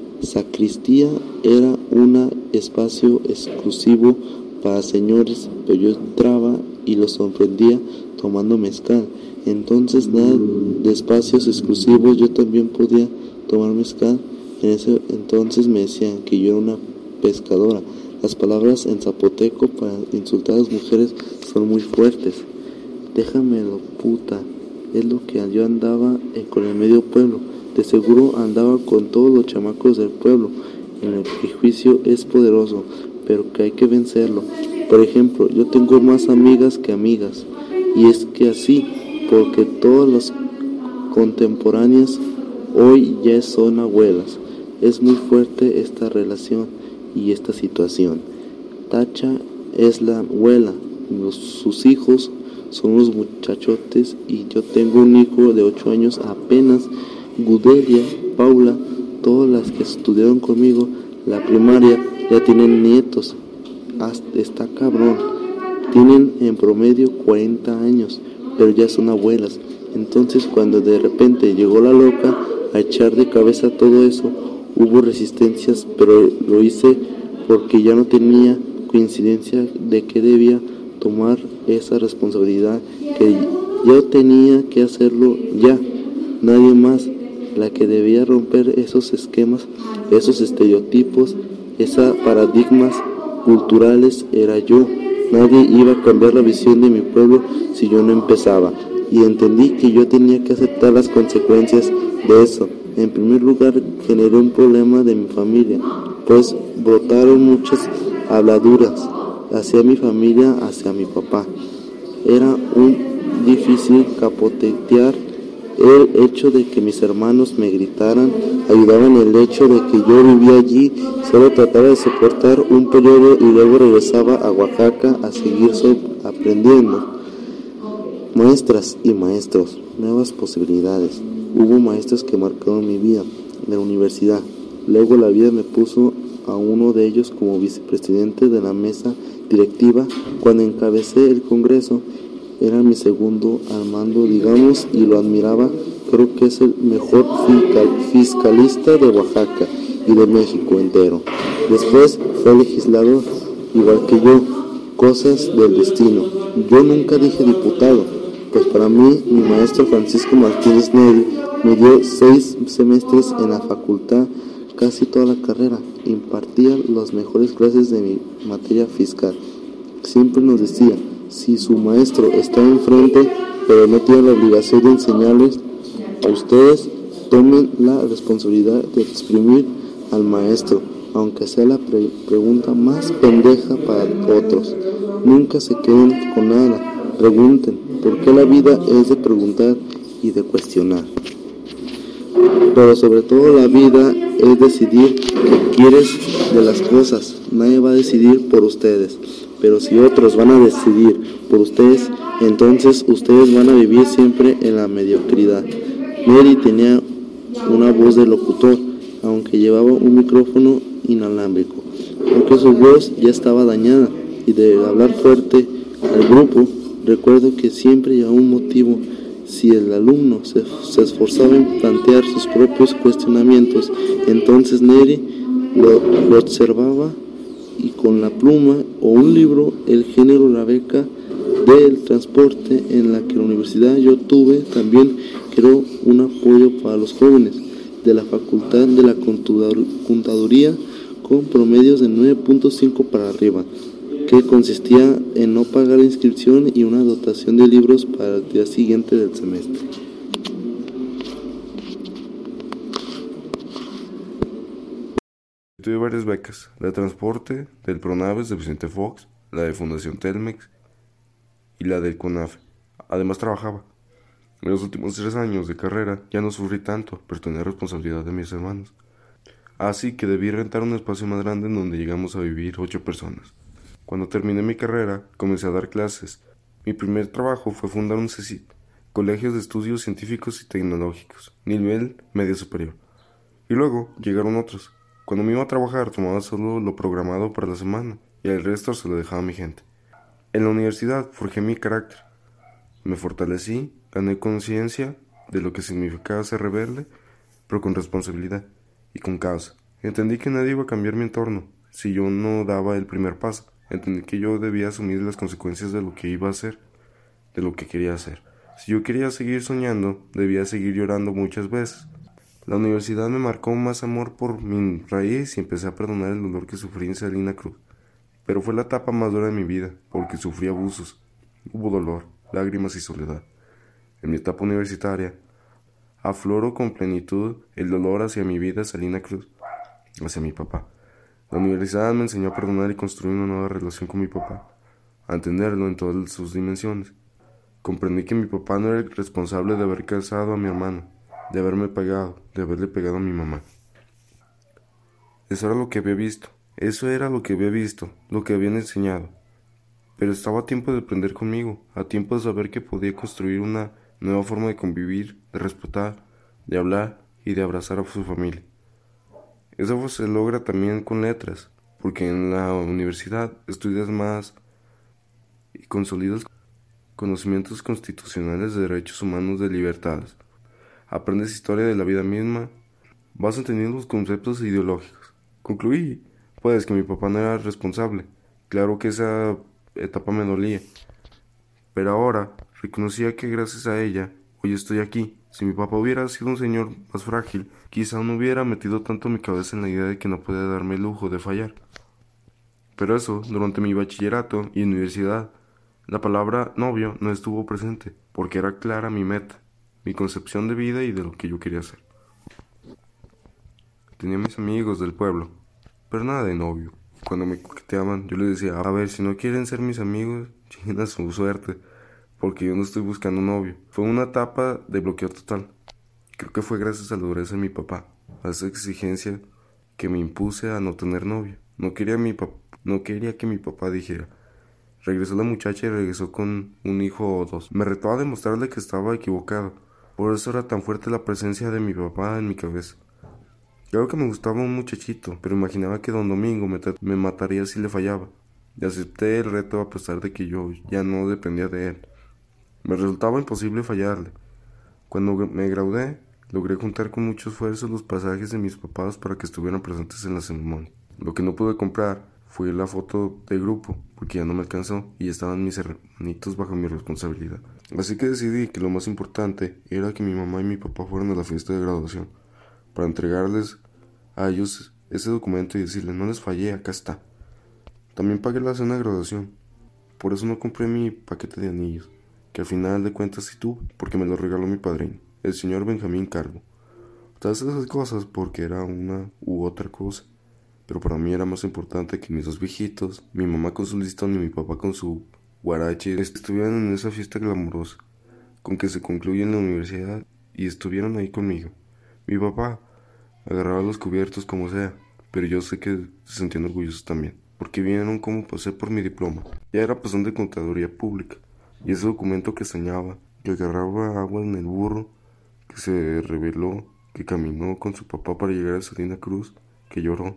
Sacristía era un espacio exclusivo para señores, pero yo entraba y los sorprendía tomando mezcal. Entonces, nada de espacios exclusivos, yo también podía tomar mezcal. En ese entonces me decían que yo era una pescadora. Las palabras en zapoteco para insultar a las mujeres son muy fuertes. Déjamelo, puta. Es lo que yo andaba con el medio pueblo. De seguro andaba con todos los chamacos del pueblo. El prejuicio es poderoso, pero que hay que vencerlo. Por ejemplo, yo tengo más amigas que amigas. Y es que así, porque todas las contemporáneas hoy ya son abuelas. Es muy fuerte esta relación y esta situación. Tacha es la abuela, los, sus hijos son los muchachotes y yo tengo un hijo de ocho años apenas. Gudelia, Paula, todas las que estudiaron conmigo la primaria ya tienen nietos. Hasta está cabrón. Tienen en promedio cuarenta años, pero ya son abuelas. Entonces, cuando de repente llegó la loca a echar de cabeza todo eso, hubo resistencias, pero lo hice porque ya no tenía coincidencia de que debía tomar esa responsabilidad, que yo tenía que hacerlo ya, nadie más. La que debía romper esos esquemas, esos estereotipos, esos paradigmas culturales era yo. Nadie iba a cambiar la visión de mi pueblo si yo no empezaba. Y entendí que yo tenía que aceptar las consecuencias de eso. En primer lugar, generé un problema de mi familia, pues brotaron muchas habladuras hacia mi familia, hacia mi papá. Era un difícil capotear el hecho de que mis hermanos me gritaran, ayudaban el hecho de que yo vivía allí, solo trataba de soportar un periodo y luego regresaba a Oaxaca a seguir aprendiendo. Maestras y maestros, nuevas posibilidades. Hubo maestros que marcaron mi vida en la universidad. Luego la vida me puso a uno de ellos como vicepresidente de la mesa directiva cuando encabecé el congreso. Era mi segundo al mando, digamos, y lo admiraba. Creo que es el mejor fiscalista de Oaxaca y de México entero. Después fue legislador, igual que yo. Cosas del destino. Yo nunca dije diputado, pues para mí mi maestro Francisco Martínez Neri me dio seis semestres en la facultad, casi toda la carrera. Impartía las mejores clases de mi materia fiscal. Siempre nos decía: si su maestro está enfrente, pero no tiene la obligación de enseñarles, a ustedes tomen la responsabilidad de exprimir al maestro, aunque sea la pre- pregunta más pendeja para otros. Nunca se queden con nada, pregunten, porque la vida es de preguntar y de cuestionar. Pero sobre todo la vida es decidir qué quieres de las cosas. Nadie va a decidir por ustedes. Pero si otros van a decidir por ustedes, entonces ustedes van a vivir siempre en la mediocridad. Mary tenía una voz de locutor, aunque llevaba un micrófono inalámbrico, aunque su voz ya estaba dañada, y de hablar fuerte al grupo. Recuerdo que siempre llevaba un motivo. Si el alumno se, se esforzaba en plantear sus propios cuestionamientos, entonces Neri lo, lo observaba y con la pluma o un libro el género La beca del transporte en la que la universidad yo tuve también creó un apoyo para los jóvenes de la Facultad de la Contaduría con promedios de nueve punto cinco para arriba, que consistía en no pagar la inscripción y una dotación de libros para el día siguiente del semestre. Tuve varias becas, la de transporte, del Pronaves de Vicente Fox, la de Fundación Telmex y la del CONAFE. Además trabajaba. En los últimos tres años de carrera ya no sufrí tanto, pero tenía responsabilidad de mis hermanos. Así que debí rentar un espacio más grande en donde llegamos a vivir ocho personas. Cuando terminé mi carrera, comencé a dar clases. Mi primer trabajo fue fundar un C E C I T, Colegios de Estudios Científicos y Tecnológicos, nivel medio superior. Y luego llegaron otros. Cuando me iba a trabajar tomaba solo lo programado para la semana y el resto se lo dejaba a mi gente. En la universidad forjé mi carácter. Me fortalecí, gané conciencia de lo que significaba ser rebelde, pero con responsabilidad y con causa. Entendí que nadie iba a cambiar mi entorno si yo no daba el primer paso. Entendí que yo debía asumir las consecuencias de lo que iba a hacer, de lo que quería hacer. Si yo quería seguir soñando, debía seguir llorando muchas veces. La universidad me marcó más amor por mi raíz y empecé a perdonar el dolor que sufrí en Salina Cruz. Pero fue la etapa más dura de mi vida, porque sufrí abusos, hubo dolor, lágrimas y soledad. En mi etapa universitaria, afloró con plenitud el dolor hacia mi vida Salina Cruz, hacia mi papá. La universidad me enseñó a perdonar y construir una nueva relación con mi papá, a entenderlo en todas sus dimensiones. Comprendí que mi papá no era el responsable de haber casado a mi hermano, de haberme pegado, de haberle pegado a mi mamá. Eso era lo que había visto, eso era lo que había visto, lo que habían enseñado. Pero estaba a tiempo de aprender conmigo, a tiempo de saber que podía construir una nueva forma de convivir, de respetar, de hablar y de abrazar a su familia. Eso se logra también con letras, porque en la universidad estudias más y consolidas conocimientos constitucionales de derechos humanos, de libertades. Aprendes historia de la vida misma, vas entendiendo los conceptos ideológicos. Concluí, pues, que mi papá no era responsable. Claro que esa etapa me dolía, pero ahora reconocía que gracias a ella hoy estoy aquí. Si mi papá hubiera sido un señor más frágil, quizá no hubiera metido tanto mi cabeza en la idea de que no podía darme el lujo de fallar. Pero eso, durante mi bachillerato y universidad, la palabra novio no estuvo presente, porque era clara mi meta, mi concepción de vida y de lo que yo quería hacer. Tenía mis amigos del pueblo, pero nada de novio. Cuando me coqueteaban, yo les decía, a ver, si no quieren ser mis amigos, chinguen a su suerte, porque yo no estoy buscando novio. Fue una etapa de bloqueo total. Creo que fue gracias a la dureza de mi papá, a esa exigencia que me impuse a no tener novio. No quería, mi pap- no quería que mi papá dijera, regresó la muchacha y regresó con un hijo o dos. Me retó a demostrarle que estaba equivocado. Por eso era tan fuerte la presencia de mi papá en mi cabeza. Claro que me gustaba un muchachito, pero imaginaba que don Domingo me, me mataría si le fallaba. Y acepté el reto a pesar de que yo ya no dependía de él. Me resultaba imposible fallarle. Cuando me gradué, logré juntar con mucho esfuerzo los pasajes de mis papás para que estuvieran presentes en la ceremonia. Lo que no pude comprar fue la foto de grupo, porque ya no me alcanzó y estaban mis hermanitos bajo mi responsabilidad. Así que decidí que lo más importante era que mi mamá y mi papá fueran a la fiesta de graduación, para entregarles a ellos ese documento y decirles, no les fallé, acá está. También pagué la cena de graduación, por eso no compré mi paquete de anillos, que al final de cuentas sí tuve, porque me lo regaló mi padrino, el señor Benjamín Calvo. Todas esas cosas porque era una u otra cosa, pero para mí era más importante que mis dos viejitos, mi mamá con su listón y mi papá con su guarache, estuvieran en esa fiesta glamurosa, con que se concluye en la universidad y estuvieron ahí conmigo. Mi papá agarraba los cubiertos como sea, pero yo sé que se sentían orgullosos también, porque vieron cómo pasé por mi diploma. Ya era pasón de contaduría pública, y ese documento que soñaba, que agarraba agua en el burro, que se reveló, que caminó con su papá para llegar a Salina Cruz, que lloró.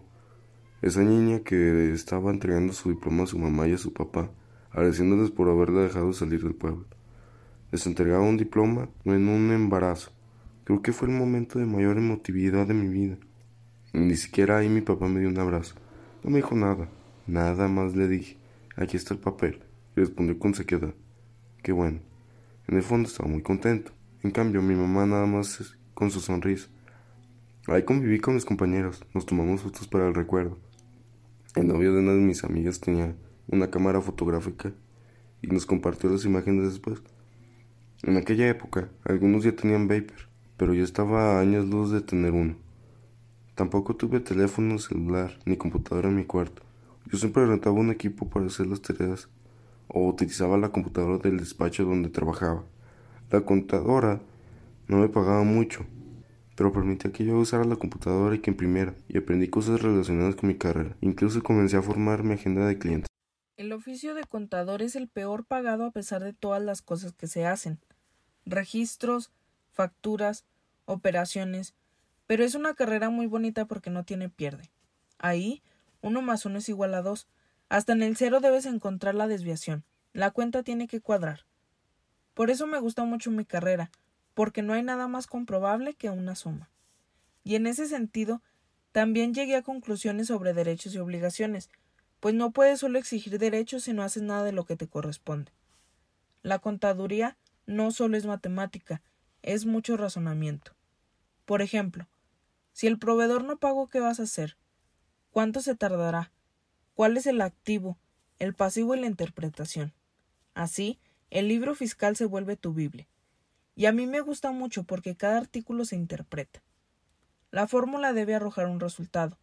Esa niña que estaba entregando su diploma a su mamá y a su papá, agradeciéndoles por haberla dejado salir del pueblo. Les entregaba un diploma en un embarazo. Creo que fue el momento de mayor emotividad de mi vida. Ni siquiera ahí mi papá me dio un abrazo. No me dijo nada. Nada más le dije, aquí está el papel, y respondió con sequedad. Qué bueno. En el fondo estaba muy contento. En cambio, mi mamá nada más con su sonrisa. Ahí conviví con mis compañeros, nos tomamos fotos para el recuerdo. El novio de una de mis amigas tenía una cámara fotográfica y nos compartió las imágenes después. En aquella época, algunos ya tenían vapor, pero yo estaba a años luz de tener uno. Tampoco tuve teléfono celular ni computadora en mi cuarto. Yo siempre rentaba un equipo para hacer las tareas o utilizaba la computadora del despacho donde trabajaba. La contadora no me pagaba mucho, pero permitía que yo usara la computadora y que imprimiera, y aprendí cosas relacionadas con mi carrera. Incluso comencé a formar mi agenda de clientes. El oficio de contador es el peor pagado a pesar de todas las cosas que se hacen. Registros, facturas, operaciones, pero es una carrera muy bonita porque no tiene pierde. Ahí, uno más uno es igual a dos. Hasta en el cero debes encontrar la desviación. La cuenta tiene que cuadrar. Por eso me gusta mucho mi carrera, porque no hay nada más comprobable que una suma. Y en ese sentido, también llegué a conclusiones sobre derechos y obligaciones, pues no puedes solo exigir derechos si no haces nada de lo que te corresponde. La contaduría no solo es matemática, es mucho razonamiento. Por ejemplo, si el proveedor no pagó, ¿qué vas a hacer? ¿Cuánto se tardará? ¿Cuál es el activo, el pasivo y la interpretación? Así, el libro fiscal se vuelve tu Biblia. Y a mí me gusta mucho porque cada artículo se interpreta. La fórmula debe arrojar un resultado.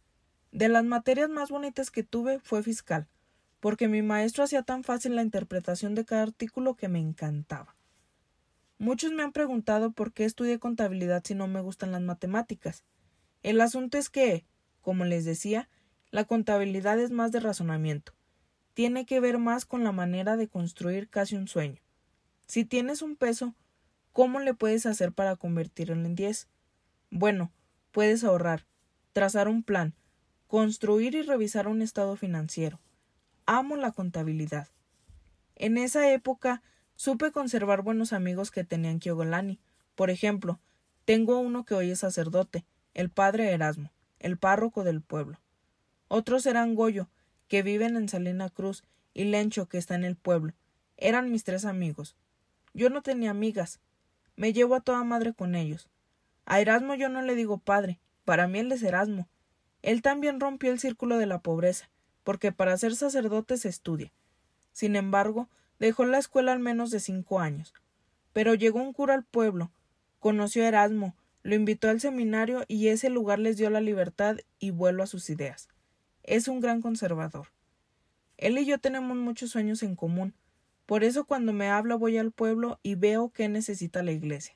De las materias más bonitas que tuve fue fiscal, porque mi maestro hacía tan fácil la interpretación de cada artículo que me encantaba. Muchos me han preguntado por qué estudié contabilidad si no me gustan las matemáticas. El asunto es que, como les decía, la contabilidad es más de razonamiento. Tiene que ver más con la manera de construir casi un sueño. Si tienes un peso, ¿cómo le puedes hacer para convertirlo en diez? Bueno, puedes ahorrar, trazar un plan, construir y revisar un estado financiero. Amo la contabilidad. En esa época supe conservar buenos amigos que tenía en Kiogolani. Por ejemplo, tengo uno que hoy es sacerdote, el padre Erasmo, el párroco del pueblo. Otros eran Goyo, que viven en Salina Cruz, y Lencho, que está en el pueblo. Eran mis tres amigos. Yo no tenía amigas. Me llevo a toda madre con ellos. A Erasmo yo no le digo padre, para mí él es Erasmo. Él también rompió el círculo de la pobreza, porque para ser sacerdote se estudia. Sin embargo, dejó la escuela al menos de cinco años. Pero llegó un cura al pueblo, conoció a Erasmo, lo invitó al seminario y ese lugar les dio la libertad y vuelo a sus ideas. Es un gran conservador. Él y yo tenemos muchos sueños en común. Por eso cuando me habla voy al pueblo y veo qué necesita la iglesia.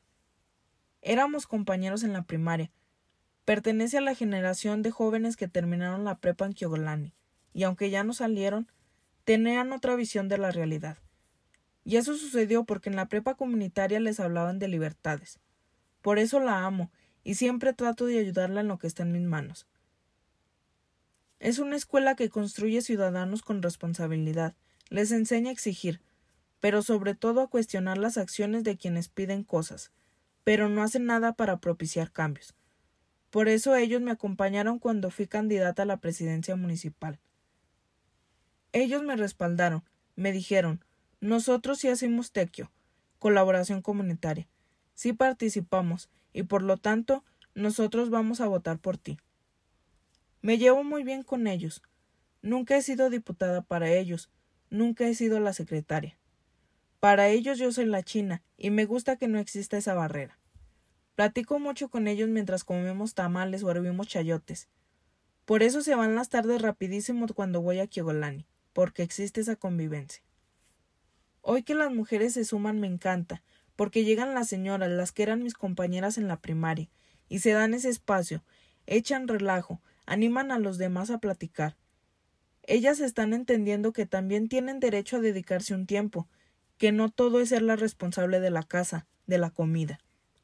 Éramos compañeros en la primaria. Pertenece a la generación de jóvenes que terminaron la prepa en Kiogolani, y aunque ya no salieron, tenían otra visión de la realidad. Y eso sucedió porque en la prepa comunitaria les hablaban de libertades. Por eso la amo, y siempre trato de ayudarla en lo que está en mis manos. Es una escuela que construye ciudadanos con responsabilidad, les enseña a exigir, pero sobre todo a cuestionar las acciones de quienes piden cosas, pero no hacen nada para propiciar cambios. Por eso ellos me acompañaron cuando fui candidata a la presidencia municipal. Ellos me respaldaron, me dijeron, nosotros sí hacemos tequio, colaboración comunitaria, sí participamos, y por lo tanto, nosotros vamos a votar por ti. Me llevo muy bien con ellos. Nunca he sido diputada para ellos, nunca he sido la secretaria. Para ellos yo soy la china, y me gusta que no exista esa barrera. Platico mucho con ellos mientras comemos tamales o hervimos chayotes. Por eso se van las tardes rapidísimo cuando voy a Kiogolani, porque existe esa convivencia. Hoy que las mujeres se suman me encanta, porque llegan las señoras, las que eran mis compañeras en la primaria, y se dan ese espacio, echan relajo, animan a los demás a platicar. Ellas están entendiendo que también tienen derecho a dedicarse un tiempo, que no todo es ser la responsable de la casa, de la comida.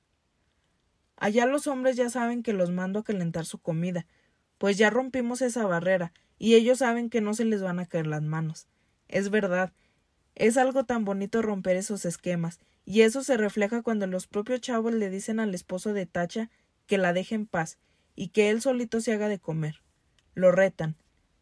Allá los hombres ya saben que los mando a calentar su comida, pues ya rompimos esa barrera, y ellos saben que no se les van a caer las manos. Es verdad, es algo tan bonito romper esos esquemas, y eso se refleja cuando los propios chavos le dicen al esposo de Tacha que la deje en paz, y que él solito se haga de comer. Lo retan.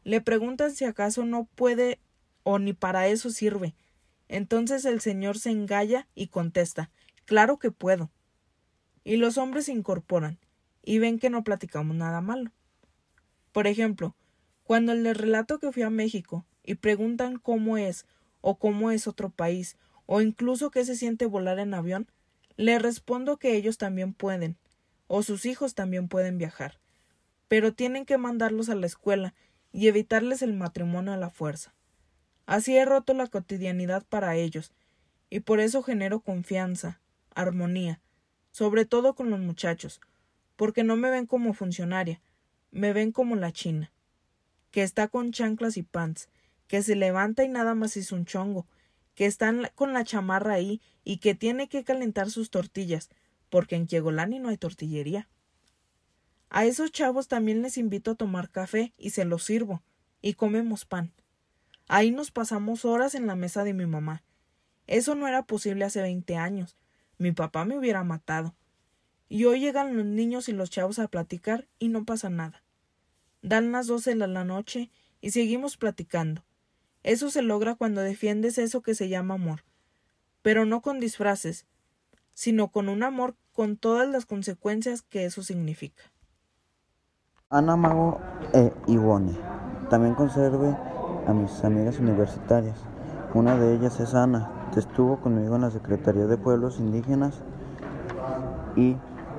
Le preguntan si acaso no puede o ni para eso sirve. Entonces el señor se engalla y contesta, claro que puedo. Y los hombres se incorporan y ven que no platicamos nada malo. Por ejemplo, cuando les relato que fui a México y preguntan cómo es o cómo es otro país o incluso qué se siente volar en avión, les respondo que ellos también pueden o sus hijos también pueden viajar, pero tienen que mandarlos a la escuela y evitarles el matrimonio a la fuerza. Así he roto la cotidianidad para ellos, y por eso genero confianza, armonía, sobre todo con los muchachos, porque no me ven como funcionaria, me ven como la china, que está con chanclas y pants, que se levanta y nada más hizo un chongo, que está con la chamarra ahí y que tiene que calentar sus tortillas, porque en Kiegolani no hay tortillería. A esos chavos también les invito a tomar café y se los sirvo, y comemos pan. Ahí nos pasamos horas en la mesa de mi mamá. Eso no era posible hace veinte años. Mi papá me hubiera matado. Y hoy llegan los niños y los chavos a platicar y no pasa nada. Dan las doce de la noche y seguimos platicando. Eso se logra cuando defiendes eso que se llama amor. Pero no con disfraces, sino con un amor con todas las consecuencias que eso significa. Ana, Mago e Ivone. También conserve a mis amigas universitarias. Una de ellas es Ana, que estuvo conmigo en la Secretaría de Pueblos Indígenas y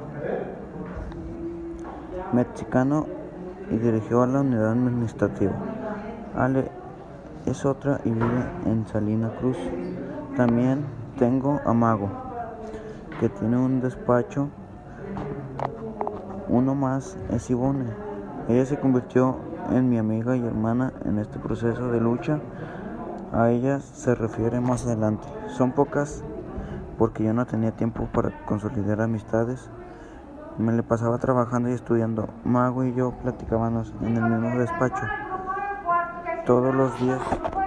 Mexicano y dirigió a la unidad administrativa. Ale es otra y vive en Salina Cruz. También tengo a Mago, que tiene un despacho. Uno más es Ivone. Ella se convirtió en mi amiga y hermana en este proceso de lucha. A ella se refiere más adelante. Son pocas porque yo no tenía tiempo para consolidar amistades. Me le pasaba trabajando y estudiando. Mago y yo platicábamos en el mismo despacho. Todos los días,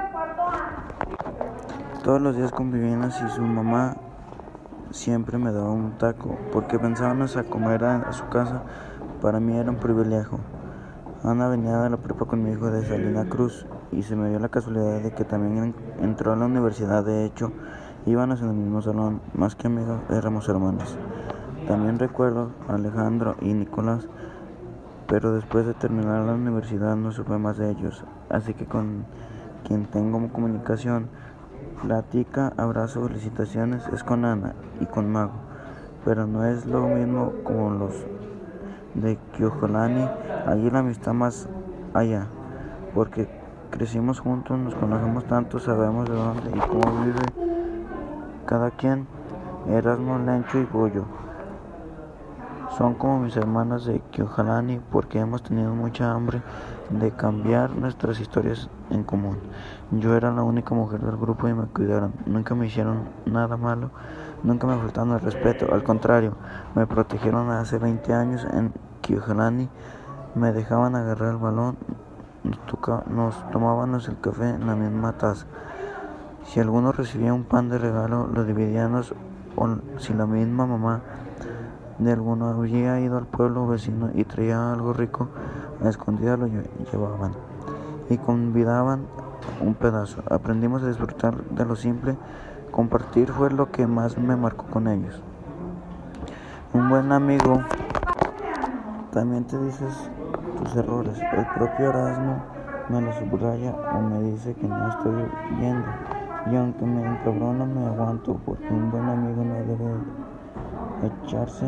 todos los días convivíamos y su mamá siempre me daba un taco porque pensábamos a comer a, a su casa. Para mí era un privilegio. Ana venía de la prepa con mi hijo de Salina Cruz y se me dio la casualidad de que también entró a la universidad. De hecho, íbamos en el mismo salón, más que amigos, éramos hermanos. También recuerdo a Alejandro y Nicolás, pero después de terminar la universidad no supe más de ellos, así que con quien tengo comunicación, plática, abrazo, felicitaciones, es con Ana y con Mago, pero no es lo mismo como los de Kiojolani. Allí la amistad más allá, porque crecimos juntos, nos conocemos tanto, sabemos de dónde y cómo vive cada quien. Erasmo, Lencho y Goyo son como mis hermanas de Kiojolani porque hemos tenido mucha hambre de cambiar nuestras historias en común. Yo era la única mujer del grupo y me cuidaron, nunca me hicieron nada malo, nunca me faltaron el respeto, al contrario, me protegieron hace veinte años en Kiojolani. Me dejaban agarrar el balón, nos, toca, nos tomábamos el café en la misma taza. Si alguno recibía un pan de regalo, lo dividíamos, o si la misma mamá de alguno había ido al pueblo vecino y traía algo rico, a escondidas lo llevaban y convidaban un pedazo. Aprendimos a disfrutar de lo simple. Compartir fue lo que más me marcó con ellos. Un buen amigo también te dices tus errores. El propio Erasmo me lo subraya o me dice que no estoy viendo, y aunque me encabrona me aguanto, porque un buen amigo no debe echarse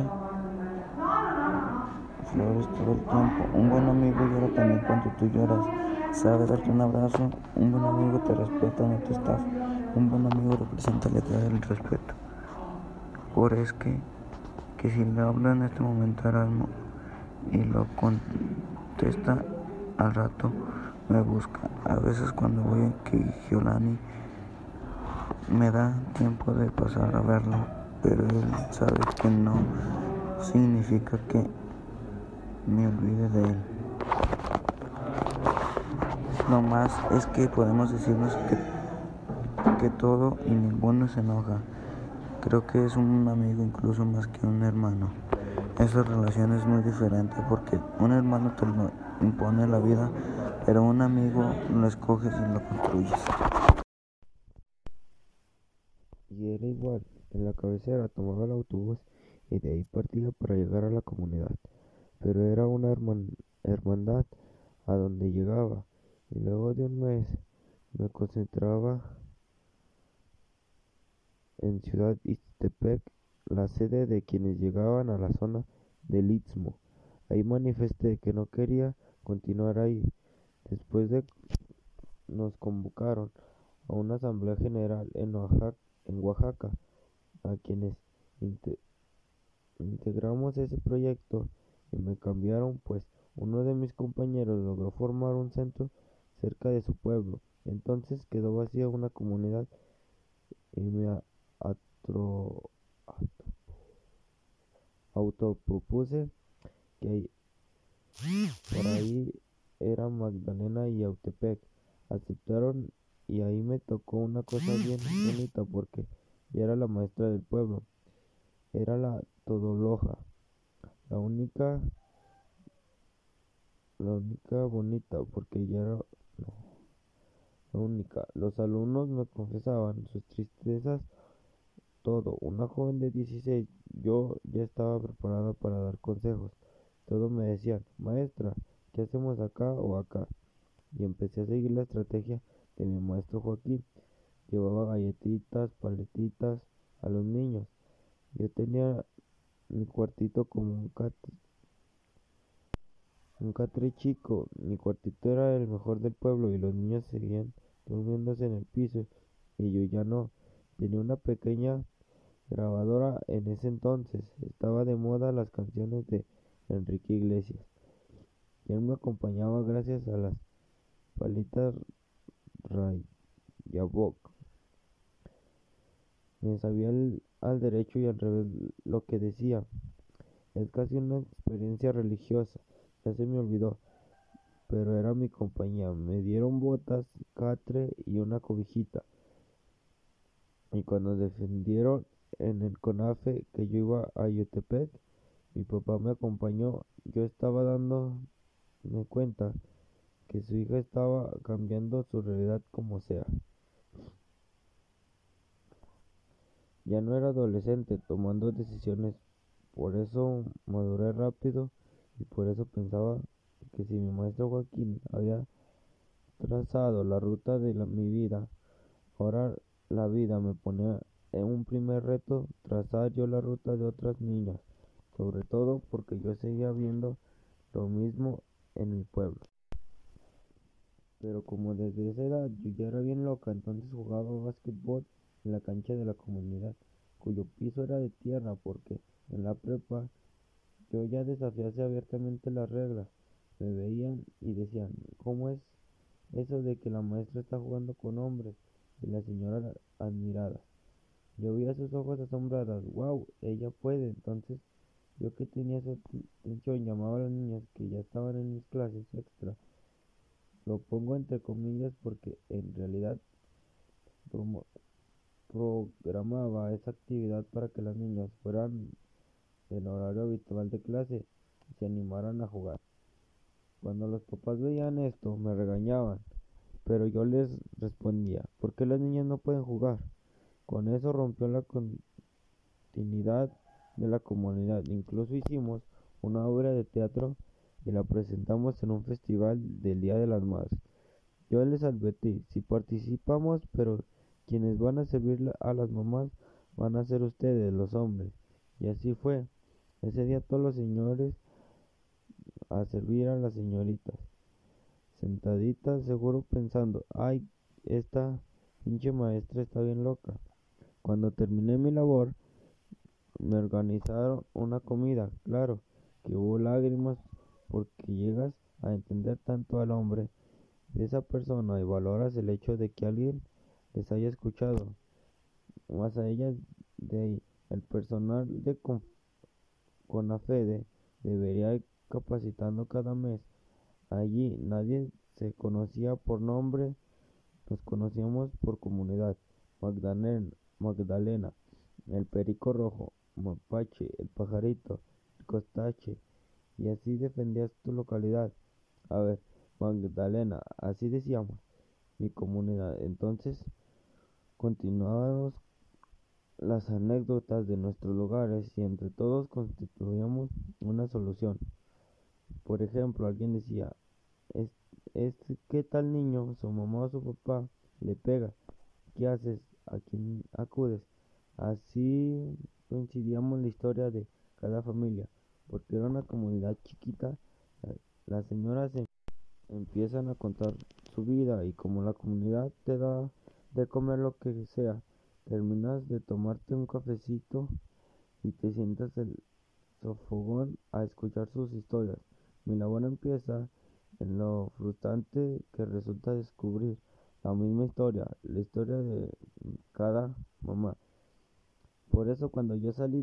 flores todo el tiempo. Un buen amigo llora también cuando tú lloras, sabe darte un abrazo. Un buen amigo te respeta donde tú estás. Un buen amigo representa la idea del respeto. Por es que, que si le hablo en este momento a Erasmo y lo contesta al rato, me busca. A veces cuando voy a Kiojolani me da tiempo de pasar a verlo, pero él sabe que no significa que me olvide de él. Lo más es que podemos decirnos que, que todo y ninguno se enoja. Creo que es un amigo incluso más que un hermano. Esa relación es muy diferente porque un hermano te lo impone la vida, Pero un amigo lo escoges y lo construyes. Y era igual, en la cabecera tomaba el autobús y de ahí partía para llegar a la comunidad. Pero era una herman hermandad a donde llegaba, y luego de un mes me concentraba en Ciudad Ixtepec, la sede de quienes llegaban a la zona del Istmo. Ahí manifesté que no quería continuar ahí. Después de nos convocaron a una asamblea general en Oaxaca, en Oaxaca a quienes inte integramos ese proyecto y me cambiaron, pues uno de mis compañeros logró formar un centro cerca de su pueblo. Entonces quedó vacía una comunidad y me atro autopropuse que por ahí era Magdalena y Autepec. Aceptaron y ahí me tocó una cosa bien bonita porque yo era la maestra del pueblo. Era la todoloja, la única, la única bonita porque ya era no, la única. Los alumnos me confesaban sus tristezas, todo. Una joven de dieciséis, yo ya estaba preparada para dar consejos. Todos me decían, maestra, ¿qué hacemos acá o acá? Y empecé a seguir la estrategia de mi maestro Joaquín. Llevaba galletitas, paletitas a los niños. Yo tenía mi cuartito como un catre, un catre chico. Mi cuartito era el mejor del pueblo y los niños seguían durmiéndose en el piso y yo ya no. Tenía una pequeña grabadora en ese entonces. Estaba de moda las canciones de Enrique Iglesias. Y él me acompañaba gracias a las palitas Rayaboc. Me sabía el, al derecho y al revés lo que decía. Es casi una experiencia religiosa. Ya se me olvidó, pero era mi compañía. Me dieron botas, catre y una cobijita. Y cuando defendieron en el CONAFE que yo iba a Yotepec, mi papá me acompañó. Yo estaba dándome cuenta que su hija estaba cambiando su realidad como sea. Ya no era adolescente tomando decisiones, por eso maduré rápido y por eso pensaba que si mi maestro Joaquín había trazado la ruta de la, mi vida, ahora la vida me ponía en un primer reto, trazar yo la ruta de otras niñas, sobre todo porque yo seguía viendo lo mismo en mi pueblo. Pero como desde esa edad yo ya era bien loca, entonces jugaba básquetbol en la cancha de la comunidad, cuyo piso era de tierra, porque en la prepa yo ya desafiase abiertamente las reglas. Me veían y decían, ¿cómo es eso de que la maestra está jugando con hombres? Y la señora admirada. Yo veía sus ojos asombradas, wow, ella puede. Entonces yo, que tenía esa atención, llamaba a las niñas que ya estaban en mis clases extra. Lo pongo entre comillas porque en realidad programaba esa actividad para que las niñas fueran del horario habitual de clase y se animaran a jugar. Cuando los papás veían esto, me regañaban, pero yo les respondía, ¿por qué las niñas no pueden jugar? Con eso rompió la continuidad de la comunidad. Incluso hicimos una obra de teatro y la presentamos en un festival del Día de las Madres. Yo les advertí, si participamos, pero quienes van a servir a las mamás van a ser ustedes, los hombres. Y así fue. Ese día todos los señores a servir a las señoritas, sentaditas seguro pensando, ay, esta pinche maestra está bien loca. Cuando terminé mi labor, me organizaron una comida. Claro que hubo lágrimas porque llegas a entender tanto al hombre de esa persona y valoras el hecho de que alguien les haya escuchado. Más a ellas de ahí, el personal de CONAFEDE debería ir capacitando cada mes. Allí nadie se conocía por nombre, nos conocíamos por comunidad. Magdalena, Magdalena, el perico rojo, Mapache, el pajarito, el costache, y así defendías tu localidad. A ver, Magdalena, así decíamos, mi comunidad. Entonces continuábamos las anécdotas de nuestros lugares y entre todos constituíamos una solución. Por ejemplo, alguien decía, es, es que tal niño, su mamá o su papá le pega, ¿qué haces? ¿A quién acudes? Así coincidíamos la historia de cada familia, porque era una comunidad chiquita. Las señoras em- empiezan a contar su vida y como la comunidad te da de comer lo que sea, terminas de tomarte un cafecito y te sientas el sofogón a escuchar sus historias. Mi labor empieza en lo frustrante que resulta descubrir la misma historia, la historia de cada mamá. Por eso cuando yo salí